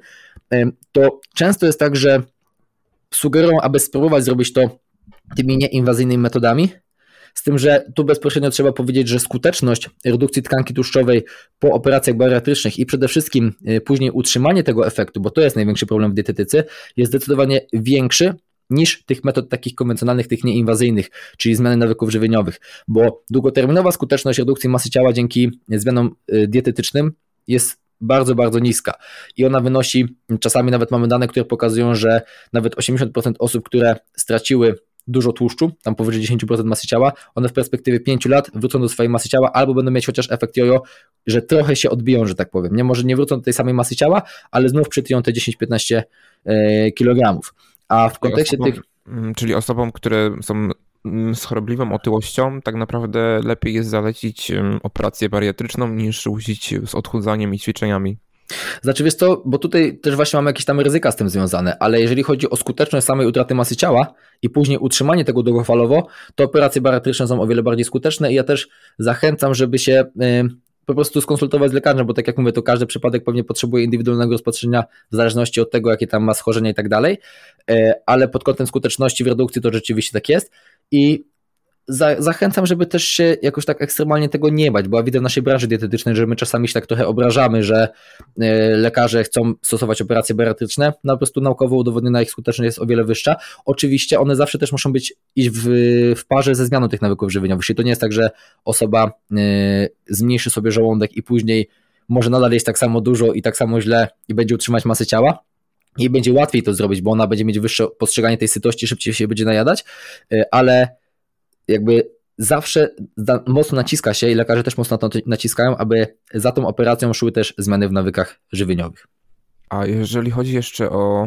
to często jest tak, że sugerują, aby spróbować zrobić to tymi nieinwazyjnymi metodami, z tym, że tu bezpośrednio trzeba powiedzieć, że skuteczność redukcji tkanki tłuszczowej po operacjach bariatrycznych i przede wszystkim później utrzymanie tego efektu, bo to jest największy problem w dietetyce, jest zdecydowanie większy niż tych metod takich konwencjonalnych, tych nieinwazyjnych, czyli zmiany nawyków żywieniowych, bo długoterminowa skuteczność redukcji masy ciała dzięki zmianom dietetycznym jest bardzo, bardzo niska i ona wynosi, czasami nawet mamy dane, które pokazują, że nawet osiemdziesiąt procent osób, które straciły dużo tłuszczu, tam powyżej dziesięć procent masy ciała, one w perspektywie pięciu lat wrócą do swojej masy ciała albo będą mieć chociaż efekt jojo, że trochę się odbiją, że tak powiem. Nie, może nie wrócą do tej samej masy ciała, ale znów przytyją te dziesięć do piętnastu kilogramów. A w kontekście osobom, tych... Czyli osobom, które są z chorobliwą otyłością, tak naprawdę lepiej jest zalecić operację bariatryczną niż łudzić z odchudzaniem i ćwiczeniami. Znaczy wiesz co, bo tutaj też właśnie mamy jakieś tam ryzyka z tym związane, ale jeżeli chodzi o skuteczność samej utraty masy ciała i później utrzymanie tego długofalowo, to operacje bariatryczne są o wiele bardziej skuteczne i ja też zachęcam, żeby się yy, po prostu skonsultować z lekarzem, bo tak jak mówię, to każdy przypadek pewnie potrzebuje indywidualnego rozpatrzenia w zależności od tego, jakie tam ma schorzenia i tak dalej, yy, ale pod kątem skuteczności w redukcji to rzeczywiście tak jest i Za, zachęcam, żeby też się jakoś tak ekstremalnie tego nie bać, bo ja widzę w naszej branży dietetycznej, że my czasami się tak trochę obrażamy, że y, lekarze chcą stosować operacje bariatryczne, no po prostu naukowo udowodniona ich skuteczność jest o wiele wyższa. Oczywiście one zawsze też muszą być iść w, w parze ze zmianą tych nawyków żywieniowych, czyli to nie jest tak, że osoba y, zmniejszy sobie żołądek i później może nadal jeść tak samo dużo i tak samo źle i będzie utrzymać masę ciała. I będzie łatwiej to zrobić, bo ona będzie mieć wyższe postrzeganie tej sytości, szybciej się będzie najadać, y, ale jakby zawsze mocno naciska się i lekarze też mocno naciskają, aby za tą operacją szły też zmiany w nawykach żywieniowych. A jeżeli chodzi jeszcze o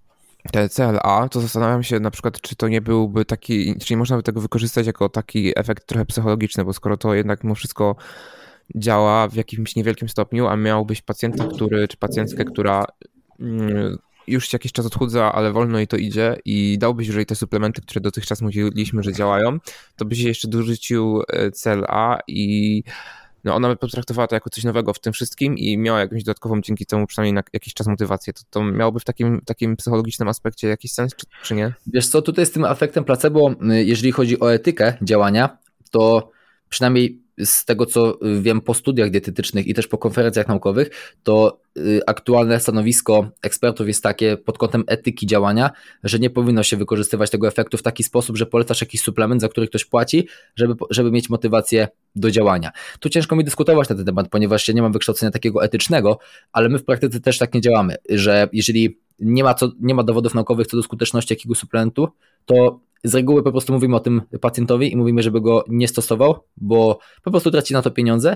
te C L A, to zastanawiam się na przykład, czy to nie byłby taki, czyli można by tego wykorzystać jako taki efekt trochę psychologiczny, bo skoro to jednak mimo wszystko działa w jakimś niewielkim stopniu, a miałbyś pacjenta, który, czy pacjentkę, która już się jakiś czas odchudza, ale wolno jej to idzie i dałbyś, jeżeli te suplementy, które dotychczas mówiliśmy, że działają, to byś jeszcze dorzucił C L A i no ona by potraktowała to jako coś nowego w tym wszystkim i miała jakąś dodatkową dzięki temu przynajmniej na jakiś czas motywację. To, to miałoby w takim, takim psychologicznym aspekcie jakiś sens, czy, czy nie? Wiesz co, tutaj z tym efektem placebo, jeżeli chodzi o etykę działania, to przynajmniej z tego, co wiem po studiach dietetycznych i też po konferencjach naukowych, to aktualne stanowisko ekspertów jest takie pod kątem etyki działania, że nie powinno się wykorzystywać tego efektu w taki sposób, że polecasz jakiś suplement, za który ktoś płaci, żeby, żeby mieć motywację do działania. Tu ciężko mi dyskutować na ten temat, ponieważ ja nie mam wykształcenia takiego etycznego, ale my w praktyce też tak nie działamy, że jeżeli nie ma, co, nie ma dowodów naukowych co do skuteczności jakiegoś suplementu, to z reguły po prostu mówimy o tym pacjentowi i mówimy, żeby go nie stosował, bo po prostu traci na to pieniądze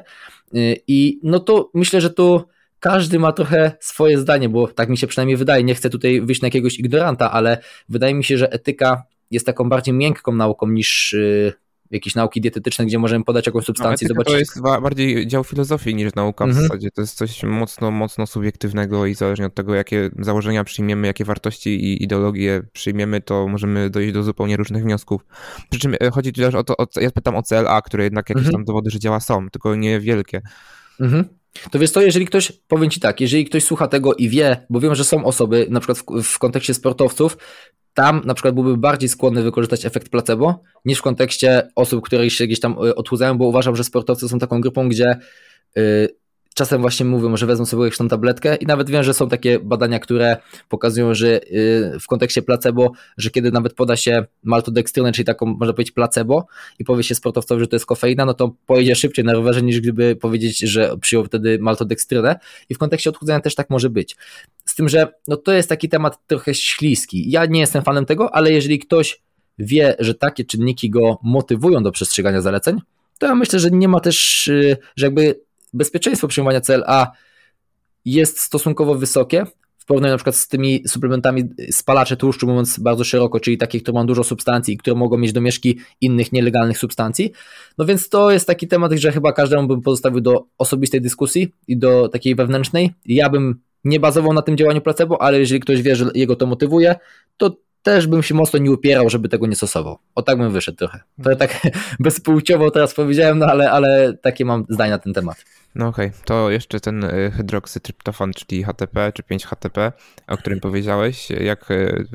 i no to myślę, że tu każdy ma trochę swoje zdanie, bo tak mi się przynajmniej wydaje, nie chcę tutaj wyjść na jakiegoś ignoranta, ale wydaje mi się, że etyka jest taką bardziej miękką nauką niż jakieś nauki dietetyczne, gdzie możemy podać jakąś substancję. No, zobaczyć. To jest bardziej dział filozofii niż nauka w mhm. zasadzie. To jest coś mocno, mocno subiektywnego i zależnie od tego, jakie założenia przyjmiemy, jakie wartości i ideologie przyjmiemy, to możemy dojść do zupełnie różnych wniosków. Przy czym chodzi tu też o to, o, ja pytam o C L A, które jednak jakieś mhm. tam dowody, że działa są, tylko niewielkie. Mhm. To wiesz to, jeżeli ktoś, powiem Ci tak, jeżeli ktoś słucha tego i wie, bo wiem, że są osoby, na przykład w, w kontekście sportowców, tam na przykład byłby bardziej skłonny wykorzystać efekt placebo, niż w kontekście osób, które się gdzieś tam odchudzają, bo uważam, że sportowcy są taką grupą, gdzie yy, czasem właśnie mówią, że wezmą sobie jakąś tam tabletkę i nawet wiem, że są takie badania, które pokazują, że yy, w kontekście placebo, że kiedy nawet poda się maltodekstrynę, czyli taką, można powiedzieć, placebo i powie się sportowcowi, że to jest kofeina, no to pojedzie szybciej na rowerze, niż gdyby powiedzieć, że przyjął wtedy maltodekstrynę i w kontekście odchudzania też tak może być. Z tym, że no to jest taki temat trochę śliski. Ja nie jestem fanem tego, ale jeżeli ktoś wie, że takie czynniki go motywują do przestrzegania zaleceń, to ja myślę, że nie ma też, że jakby bezpieczeństwo przyjmowania C L A jest stosunkowo wysokie w porównaniu na przykład z tymi suplementami spalacze tłuszczu, mówiąc bardzo szeroko, czyli takie, które mają dużo substancji i które mogą mieć domieszki innych nielegalnych substancji. No więc to jest taki temat, że chyba każdemu bym pozostawił do osobistej dyskusji i do takiej wewnętrznej. Ja bym nie bazował na tym działaniu placebo, ale jeżeli ktoś wie, że jego to motywuje, to też bym się mocno nie upierał, żeby tego nie stosował. O tak bym wyszedł trochę. To tak bezpłciowo teraz powiedziałem, no ale, ale takie mam zdanie na ten temat. No okej, okay. To jeszcze ten hydroksy-tryptofan, czyli H T P, czy pięć H T P, o którym powiedziałeś, jak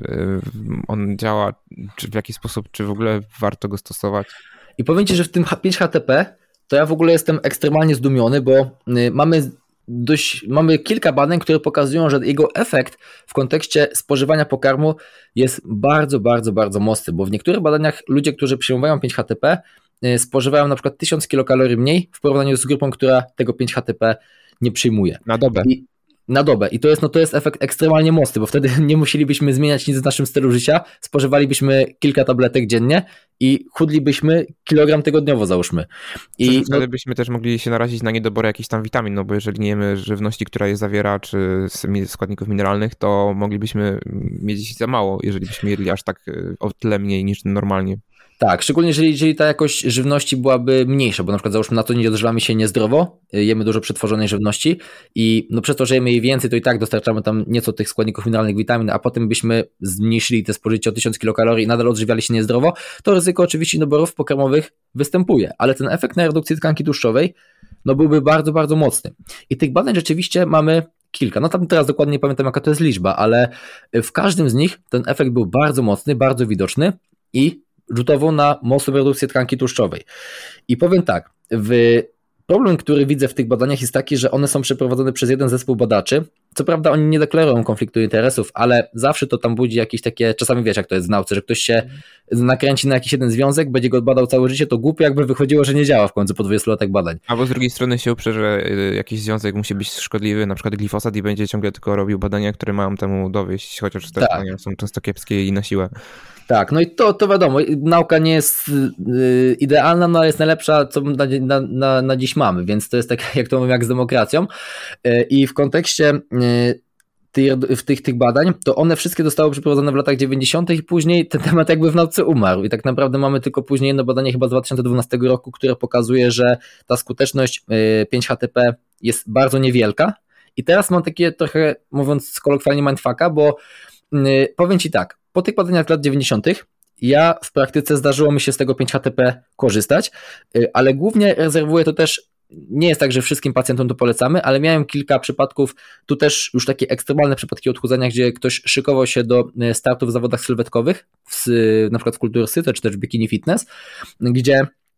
on działa, czy w jaki sposób, czy w ogóle warto go stosować? I powiem Ci, że w tym pięć H T P to ja w ogóle jestem ekstremalnie zdumiony, bo mamy dość, mamy kilka badań, które pokazują, że jego efekt w kontekście spożywania pokarmu jest bardzo, bardzo, bardzo mocny, bo w niektórych badaniach ludzie, którzy przyjmują pięć H T P, spożywają na przykład tysiąc kilokalorii mniej w porównaniu z grupą, która tego pięć H T P nie przyjmuje. Na dobę. I, na dobę. I to jest, no to jest efekt ekstremalnie mocny, bo wtedy nie musielibyśmy zmieniać nic w naszym stylu życia, spożywalibyśmy kilka tabletek dziennie i chudlibyśmy kilogram tygodniowo, załóżmy. I I wtedy no, byśmy też mogli się narazić na niedobory jakichś tam witamin, no bo jeżeli nie jemy żywności, która je zawiera, czy składników mineralnych, to moglibyśmy mieć za mało, jeżeli byśmy jedli aż tak o tyle mniej niż normalnie. Tak, szczególnie jeżeli, jeżeli ta jakość żywności byłaby mniejsza, bo na przykład załóżmy na to nie odżywamy się niezdrowo, jemy dużo przetworzonej żywności i no przez to, że jemy jej więcej, to i tak dostarczamy tam nieco tych składników mineralnych, witamin, a potem byśmy zmniejszyli te spożycie o tysiąc kilokalorii i nadal odżywiali się niezdrowo, to ryzyko oczywiście niedoborów pokarmowych występuje, ale ten efekt na redukcji tkanki tłuszczowej no byłby bardzo, bardzo mocny. I tych badań rzeczywiście mamy kilka. No tam teraz dokładnie nie pamiętam, jaka to jest liczba, ale w każdym z nich ten efekt był bardzo mocny, bardzo widoczny i rzutowo na mocną redukcję tkanki tłuszczowej. I powiem tak, w problem, który widzę w tych badaniach jest taki, że one są przeprowadzone przez jeden zespół badaczy. Co prawda oni nie deklarują konfliktu interesów, ale zawsze to tam budzi jakieś takie, czasami wiesz jak to jest w nauce, że ktoś się nakręci na jakiś jeden związek, będzie go badał całe życie, to głupio jakby wychodziło, że nie działa w końcu po dwudziestu latach badań. Albo z drugiej strony się uprze, że jakiś związek musi być szkodliwy, na przykład glifosat i będzie ciągle tylko robił badania, które mają temu dowieść, chociaż te tak. badania są często kiepskie i na siłę. Tak, no i to, to wiadomo, nauka nie jest yy, idealna, no ale jest najlepsza, co na, na, na, na dziś mamy, więc to jest tak, jak to mówię, jak z demokracją. Yy, I w kontekście yy, tych, w tych, tych badań, to one wszystkie zostały przeprowadzone w latach dziewięćdziesiątych i później ten temat jakby w nauce umarł. I tak naprawdę mamy tylko później jedno badanie chyba z dwa tysiące dwunastego roku, które pokazuje, że ta skuteczność yy, pięć H T P jest bardzo niewielka. I teraz mam takie trochę, mówiąc kolokwialnie, mindfucka, bo yy, powiem Ci tak, po tych badaniach lat dziewięćdziesiątych ja w praktyce zdarzyło mi się z tego pięć H T P korzystać, ale głównie rezerwuję to też, nie jest tak, że wszystkim pacjentom to polecamy, ale miałem kilka przypadków, tu też już takie ekstremalne przypadki odchudzania, gdzie ktoś szykował się do startów w zawodach sylwetkowych, w, na przykład w kulturystyce czy też w bikini fitness, gdzie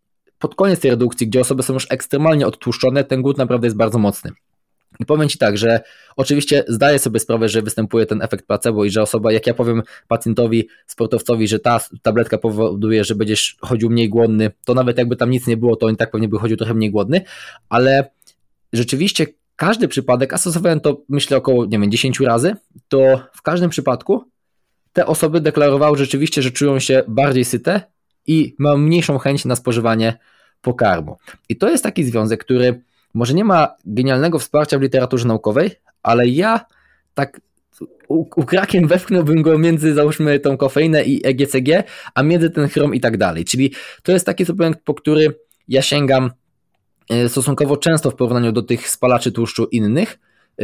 pod koniec tej redukcji, gdzie osoby są już ekstremalnie odtłuszczone, ten głód naprawdę jest bardzo mocny. I powiem Ci tak, że oczywiście zdaję sobie sprawę, że występuje ten efekt placebo i że osoba, jak ja powiem pacjentowi, sportowcowi, że ta tabletka powoduje, że będziesz chodził mniej głodny, to nawet jakby tam nic nie było, to on tak pewnie by chodził trochę mniej głodny, ale rzeczywiście każdy przypadek, a stosowałem to myślę około, nie wiem, dziesięć razy, to w każdym przypadku te osoby deklarowały rzeczywiście, że czują się bardziej syte i mają mniejszą chęć na spożywanie pokarmu. I to jest taki związek, który może nie ma genialnego wsparcia w literaturze naukowej, ale ja tak ukrakiem wepchnąłbym go między, załóżmy, tą kofeinę i E G C G, a między ten chrom i tak dalej. Czyli to jest taki suplement, po który ja sięgam stosunkowo często w porównaniu do tych spalaczy tłuszczu innych,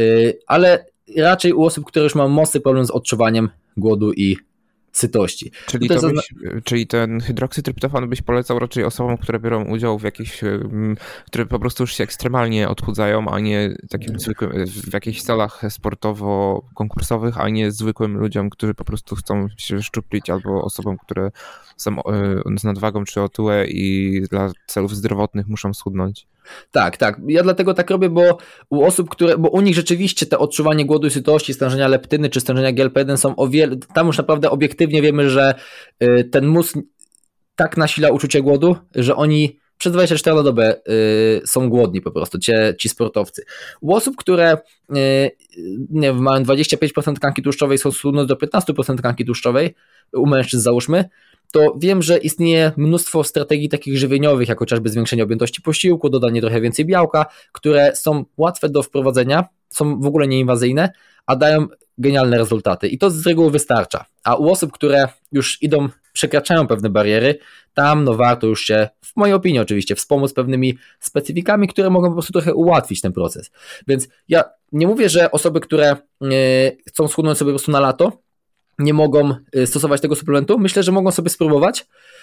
ale raczej u osób, które już mają mocny problem z odczuwaniem głodu i sytości. Czyli, to zazna... byś, czyli ten hydroksytryptofan byś polecał raczej osobom, które biorą udział w jakichś, które po prostu już się ekstremalnie odchudzają, a nie takim zwykłym, w jakichś celach sportowo-konkursowych, a nie zwykłym ludziom, którzy po prostu chcą się szczuplić, albo osobom, które są z nadwagą czy otyłe i dla celów zdrowotnych muszą schudnąć. Tak, tak. Ja dlatego tak robię, bo u osób, które, bo u nich rzeczywiście te odczuwanie głodu i sytości, stężenia leptyny czy stężenia G L P jeden są o wiele, tam już naprawdę obiektywnie wiemy, że ten mózg tak nasila uczucie głodu, że oni przez dwadzieścia cztery na dobę są głodni po prostu, ci, ci sportowcy. U osób, które nie wiem, mają dwadzieścia pięć procent tkanki tłuszczowej, są skłonne do piętnaście procent tkanki tłuszczowej, u mężczyzn załóżmy, to wiem, że istnieje mnóstwo strategii takich żywieniowych, jak chociażby zwiększenie objętości posiłku, dodanie trochę więcej białka, które są łatwe do wprowadzenia, są w ogóle nieinwazyjne, a dają genialne rezultaty. I to z reguły wystarcza. A u osób, które już idą, przekraczają pewne bariery, tam no warto już się, w mojej opinii oczywiście, wspomóc pewnymi specyfikami, które mogą po prostu trochę ułatwić ten proces. Więc ja nie mówię, że osoby, które yy, chcą schudnąć sobie po prostu na lato, nie mogą stosować tego suplementu. Myślę, że mogą sobie spróbować,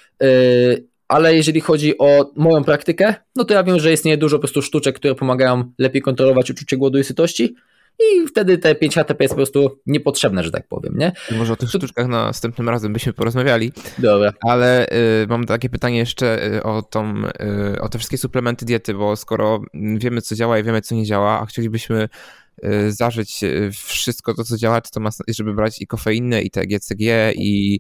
ale jeżeli chodzi o moją praktykę, no to ja wiem, że istnieje dużo po prostu sztuczek, które pomagają lepiej kontrolować uczucie głodu i sytości i wtedy te pięć H T P jest po prostu niepotrzebne, że tak powiem, nie? Może o tych sztuczkach następnym razem byśmy porozmawiali. Dobra. Ale y, mam takie pytanie jeszcze y, o, tą, y, o te wszystkie suplementy diety, bo skoro wiemy, co działa i wiemy, co nie działa, a chcielibyśmy zażyć wszystko to, co działa, to ma, żeby brać i kofeinę, i te G C G, i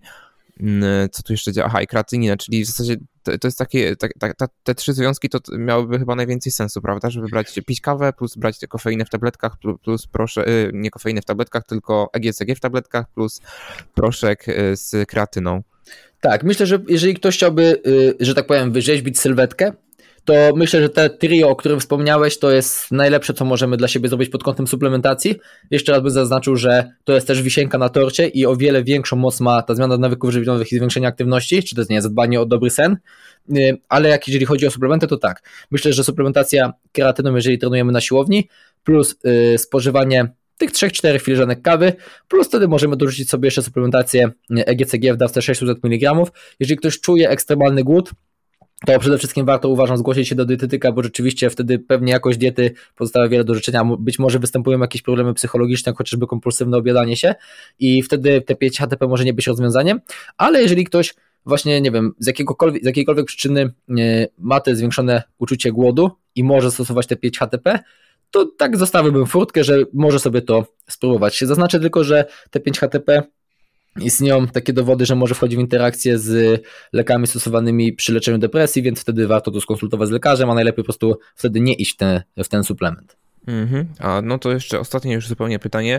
co tu jeszcze działa, aha, i kreatyninę, czyli w zasadzie to, to jest takie, ta, ta, ta, te trzy związki to miałyby chyba najwięcej sensu, prawda, żeby brać, pić kawę, plus brać kofeinę w tabletkach, plus, plus proszę, nie kofeinę w tabletkach, tylko E G C G w tabletkach, plus proszek z kreatyną. Tak, myślę, że jeżeli ktoś chciałby, że tak powiem, wyrzeźbić sylwetkę, to myślę, że te trio, o którym wspomniałeś, to jest najlepsze, co możemy dla siebie zrobić pod kątem suplementacji. Jeszcze raz bym zaznaczył, że to jest też wisienka na torcie i o wiele większą moc ma ta zmiana nawyków żywieniowych i zwiększenie aktywności, czy to jest nie zadbanie o dobry sen, ale jak jeżeli chodzi o suplementy, to tak. Myślę, że suplementacja kreatyną, jeżeli trenujemy na siłowni, plus yy, spożywanie tych trzech czterech filiżanek kawy, plus wtedy możemy dorzucić sobie jeszcze suplementację E G C G w dawce sześćset miligramów. Jeżeli ktoś czuje ekstremalny głód, to przede wszystkim warto, uważam, zgłosić się do dietetyka, bo rzeczywiście wtedy pewnie jakość diety pozostawia wiele do życzenia. Być może występują jakieś problemy psychologiczne, jak chociażby kompulsywne objadanie się i wtedy te pięć H T P może nie być rozwiązaniem, ale jeżeli ktoś właśnie, nie wiem, z, jakiegokolwiek, z jakiejkolwiek przyczyny ma te zwiększone uczucie głodu i może stosować te pięć H T P, to tak zostawiłbym furtkę, że może sobie to spróbować. Zaznaczę tylko, że te pięć H T P istnieją takie dowody, że może wchodzi w interakcję z lekami stosowanymi przy leczeniu depresji, więc wtedy warto to skonsultować z lekarzem, a najlepiej po prostu wtedy nie iść w ten, w ten suplement. Mm-hmm. A no to jeszcze ostatnie już zupełnie pytanie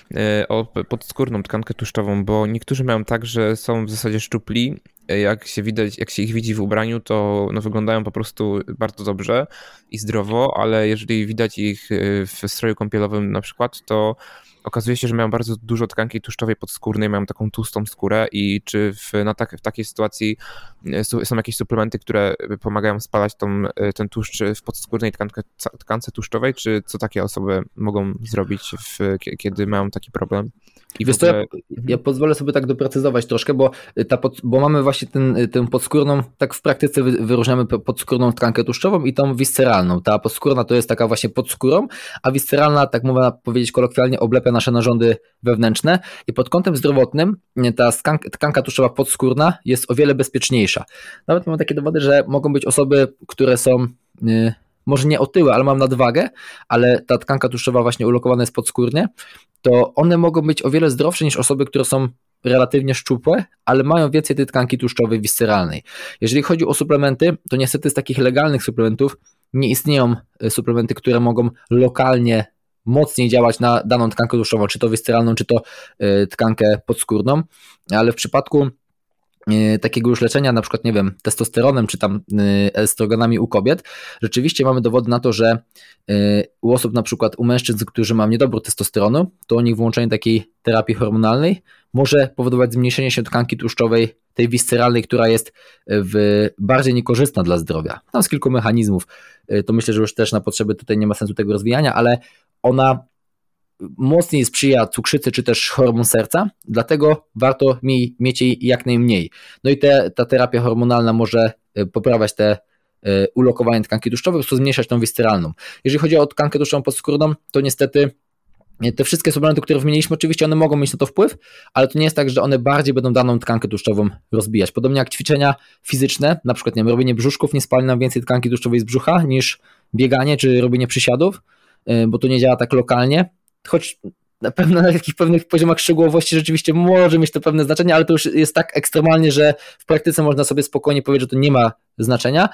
o podskórną tkankę tłuszczową, bo niektórzy mają tak, że są w zasadzie szczupli, jak się widać, jak się ich widzi w ubraniu, to no, wyglądają po prostu bardzo dobrze i zdrowo, ale jeżeli widać ich w stroju kąpielowym na przykład, to okazuje się, że mają bardzo dużo tkanki tłuszczowej podskórnej, mają taką tłustą skórę i czy w, na tak, w takiej sytuacji są jakieś suplementy, które pomagają spalać tą, ten tłuszcz w podskórnej tkankę, tkance tłuszczowej, czy co takie osoby mogą zrobić, w, kiedy mają taki problem? I Wiesz w ogóle... co, ja, ja pozwolę sobie tak doprecyzować troszkę, bo, ta pod, bo mamy właśnie ten, tę podskórną, tak w praktyce wy, wyróżniamy podskórną tkankę tłuszczową i tą visceralną. Ta podskórna to jest taka właśnie pod skórą, a visceralna, tak można powiedzieć kolokwialnie, oblepia nasze narządy wewnętrzne i pod kątem zdrowotnym ta tkanka, tkanka tłuszczowa podskórna jest o wiele bezpieczniejsza. Nawet mamy takie dowody, że mogą być osoby, które są... Yy, może nie otyłe, ale mam nadwagę, ale ta tkanka tłuszczowa właśnie ulokowana jest podskórnie, to one mogą być o wiele zdrowsze niż osoby, które są relatywnie szczupłe, ale mają więcej tej tkanki tłuszczowej visceralnej. Jeżeli chodzi o suplementy, to niestety z takich legalnych suplementów nie istnieją suplementy, które mogą lokalnie mocniej działać na daną tkankę tłuszczową, czy to visceralną, czy to tkankę podskórną, ale w przypadku takiego już leczenia, na przykład, nie wiem, testosteronem, czy tam estrogenami u kobiet, rzeczywiście mamy dowody na to, że u osób, na przykład u mężczyzn, którzy mają niedobór testosteronu, to u nich włączenie takiej terapii hormonalnej może powodować zmniejszenie się tkanki tłuszczowej, tej visceralnej, która jest w bardziej niekorzystna dla zdrowia. Tam z kilku mechanizmów, to myślę, że już też na potrzeby tutaj nie ma sensu tego rozwijania, ale ona mocniej sprzyja cukrzycy czy też chorobom serca, dlatego warto mi, mieć jej jak najmniej. No i te, ta terapia hormonalna może poprawiać te ulokowanie tkanki tłuszczowej, po prostu zmniejszać tą visceralną. Jeżeli chodzi o tkankę tłuszczową podskórną, to niestety te wszystkie suplementy, które wymieniliśmy, oczywiście one mogą mieć na to wpływ, ale to nie jest tak, że one bardziej będą daną tkankę tłuszczową rozbijać. Podobnie jak ćwiczenia fizyczne, na przykład nie wiem, robienie brzuszków nie spali nam więcej tkanki tłuszczowej z brzucha niż bieganie czy robienie przysiadów, bo to nie działa tak lokalnie. Choć na pewno na jakichś pewnych poziomach szczegółowości rzeczywiście może mieć to pewne znaczenie, ale to już jest tak ekstremalnie, że w praktyce można sobie spokojnie powiedzieć, że to nie ma znaczenia.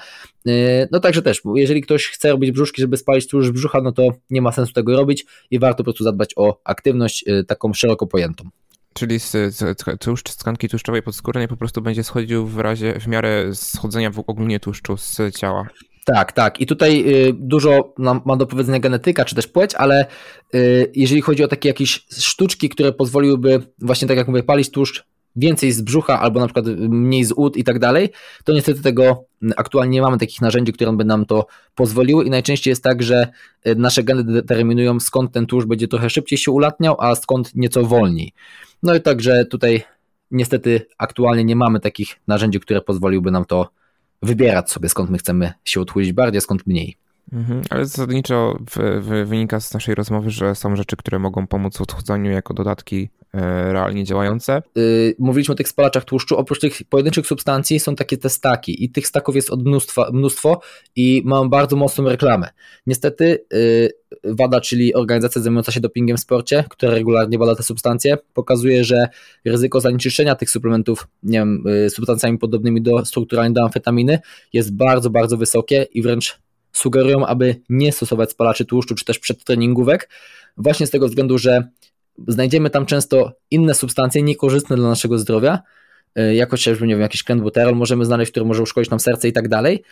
No także też, jeżeli ktoś chce robić brzuszki, żeby spalić tłuszcz brzucha, no to nie ma sensu tego robić i warto po prostu zadbać o aktywność taką szeroko pojętą. Czyli z, z, tłuszcz z tkanki tłuszczowej podskórnej po prostu będzie schodził w razie, w miarę schodzenia w ogólnie tłuszczu z ciała. Tak, tak. I tutaj dużo nam ma do powiedzenia genetyka, czy też płeć, ale jeżeli chodzi o takie jakieś sztuczki, które pozwoliłyby właśnie tak jak mówię, palić tłuszcz więcej z brzucha albo na przykład mniej z ud i tak dalej, to niestety tego aktualnie nie mamy takich narzędzi, które by nam to pozwoliły i najczęściej jest tak, że nasze geny determinują, skąd ten tłuszcz będzie trochę szybciej się ulatniał, a skąd nieco wolniej. No i także tutaj niestety aktualnie nie mamy takich narzędzi, które pozwoliłyby nam to wybierać sobie, skąd my chcemy się odchudzić bardziej, skąd mniej. Mhm, ale zasadniczo w, w, wynika z naszej rozmowy, że są rzeczy, które mogą pomóc w odchudzaniu jako dodatki e, realnie działające. Yy, mówiliśmy o tych spalaczach tłuszczu. Oprócz tych pojedynczych substancji są takie te staki i tych staków jest od mnóstwa, mnóstwo i mam bardzo mocną reklamę. Niestety yy, WADA, czyli organizacja zajmująca się dopingiem w sporcie, która regularnie bada te substancje, pokazuje, że ryzyko zanieczyszczenia tych suplementów, nie wiem, yy, substancjami podobnymi do strukturalnie do amfetaminy jest bardzo, bardzo wysokie i wręcz sugerują, aby nie stosować spalaczy tłuszczu czy też przedtreningówek, właśnie z tego względu, że znajdziemy tam często inne substancje niekorzystne dla naszego zdrowia, jako chociażby, nie wiem, jakiś klenbuterol możemy znaleźć, który może uszkodzić nam serce i tak dalej.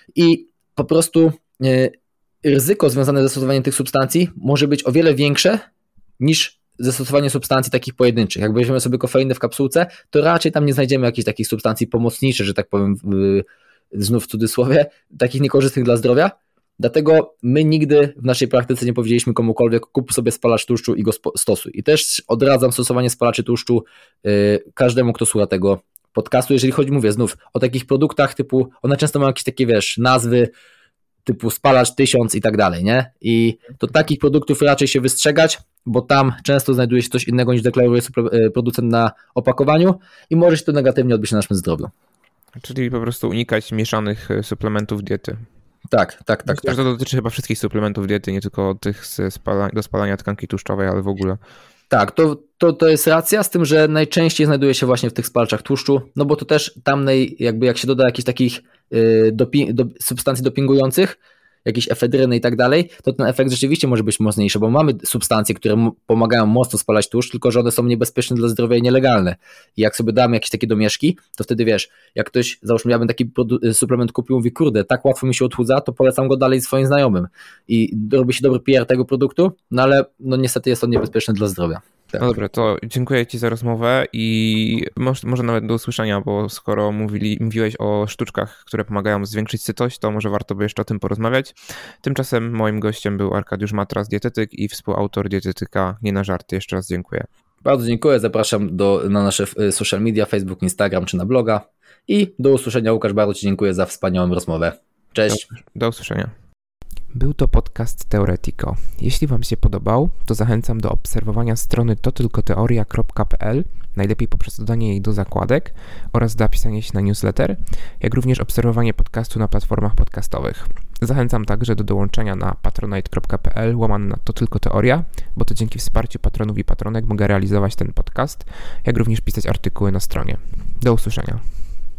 I po prostu ryzyko związane ze stosowaniem tych substancji może być o wiele większe niż zastosowanie substancji takich pojedynczych. Jak weźmiemy sobie kofeinę w kapsułce, to raczej tam nie znajdziemy jakichś takich substancji pomocniczych, że tak powiem, znów w cudzysłowie, takich niekorzystnych dla zdrowia. Dlatego my nigdy w naszej praktyce nie powiedzieliśmy komukolwiek, kup sobie spalacz tłuszczu i go stosuj. I też odradzam stosowanie spalaczy tłuszczu yy, każdemu, kto słucha tego podcastu. Jeżeli chodzi, mówię znów, o takich produktach typu, one często mają jakieś takie, wiesz, nazwy typu spalacz tysiąc i tak dalej, nie? I to takich produktów raczej się wystrzegać, bo tam często znajduje się coś innego niż deklaruje producent na opakowaniu i może się to negatywnie odbić na naszym zdrowiu. Czyli po prostu unikać mieszanych suplementów diety. Tak, tak, tak. Myślę, tak. że to dotyczy chyba wszystkich suplementów diety, nie tylko tych spala- do spalania tkanki tłuszczowej, ale w ogóle. Tak, to, to, to jest racja, z tym, że najczęściej znajduje się właśnie w tych spalaczach tłuszczu, no bo to też tam naj, jakby jak się doda jakichś takich yy, dopi- do, substancji dopingujących, jakieś efedryny i tak dalej, to ten efekt rzeczywiście może być mocniejszy, bo mamy substancje, które m- pomagają mocno spalać tłuszcz, tylko że one są niebezpieczne dla zdrowia i nielegalne. I jak sobie damy jakieś takie domieszki, to wtedy wiesz, jak ktoś, załóżmy, ja bym taki produ- suplement kupił, mówi, kurde, tak łatwo mi się odchudza, to polecam go dalej swoim znajomym. I robi się dobry P R tego produktu, no ale no niestety jest on niebezpieczny dla zdrowia. Tak. No dobra, to dziękuję Ci za rozmowę i może, może nawet do usłyszenia, bo skoro mówili, mówiłeś o sztuczkach, które pomagają zwiększyć sytość, to może warto by jeszcze o tym porozmawiać. Tymczasem moim gościem był Arkadiusz Matras, dietetyk i współautor dietetyka Nie na żarty. Jeszcze raz dziękuję. Bardzo dziękuję, zapraszam do, na nasze social media, Facebook, Instagram czy na bloga i do usłyszenia. Łukasz, bardzo Ci dziękuję za wspaniałą rozmowę. Cześć. Do, do usłyszenia. Był to podcast Teoretico. Jeśli Wam się podobał, to zachęcam do obserwowania strony to tylko teoria kropka p l, najlepiej poprzez dodanie jej do zakładek oraz zapisanie się na newsletter, jak również obserwowanie podcastu na platformach podcastowych. Zachęcam także do dołączenia na patronite kropka p l łamane na to tylko teoria, bo to dzięki wsparciu patronów i patronek mogę realizować ten podcast, jak również pisać artykuły na stronie. Do usłyszenia.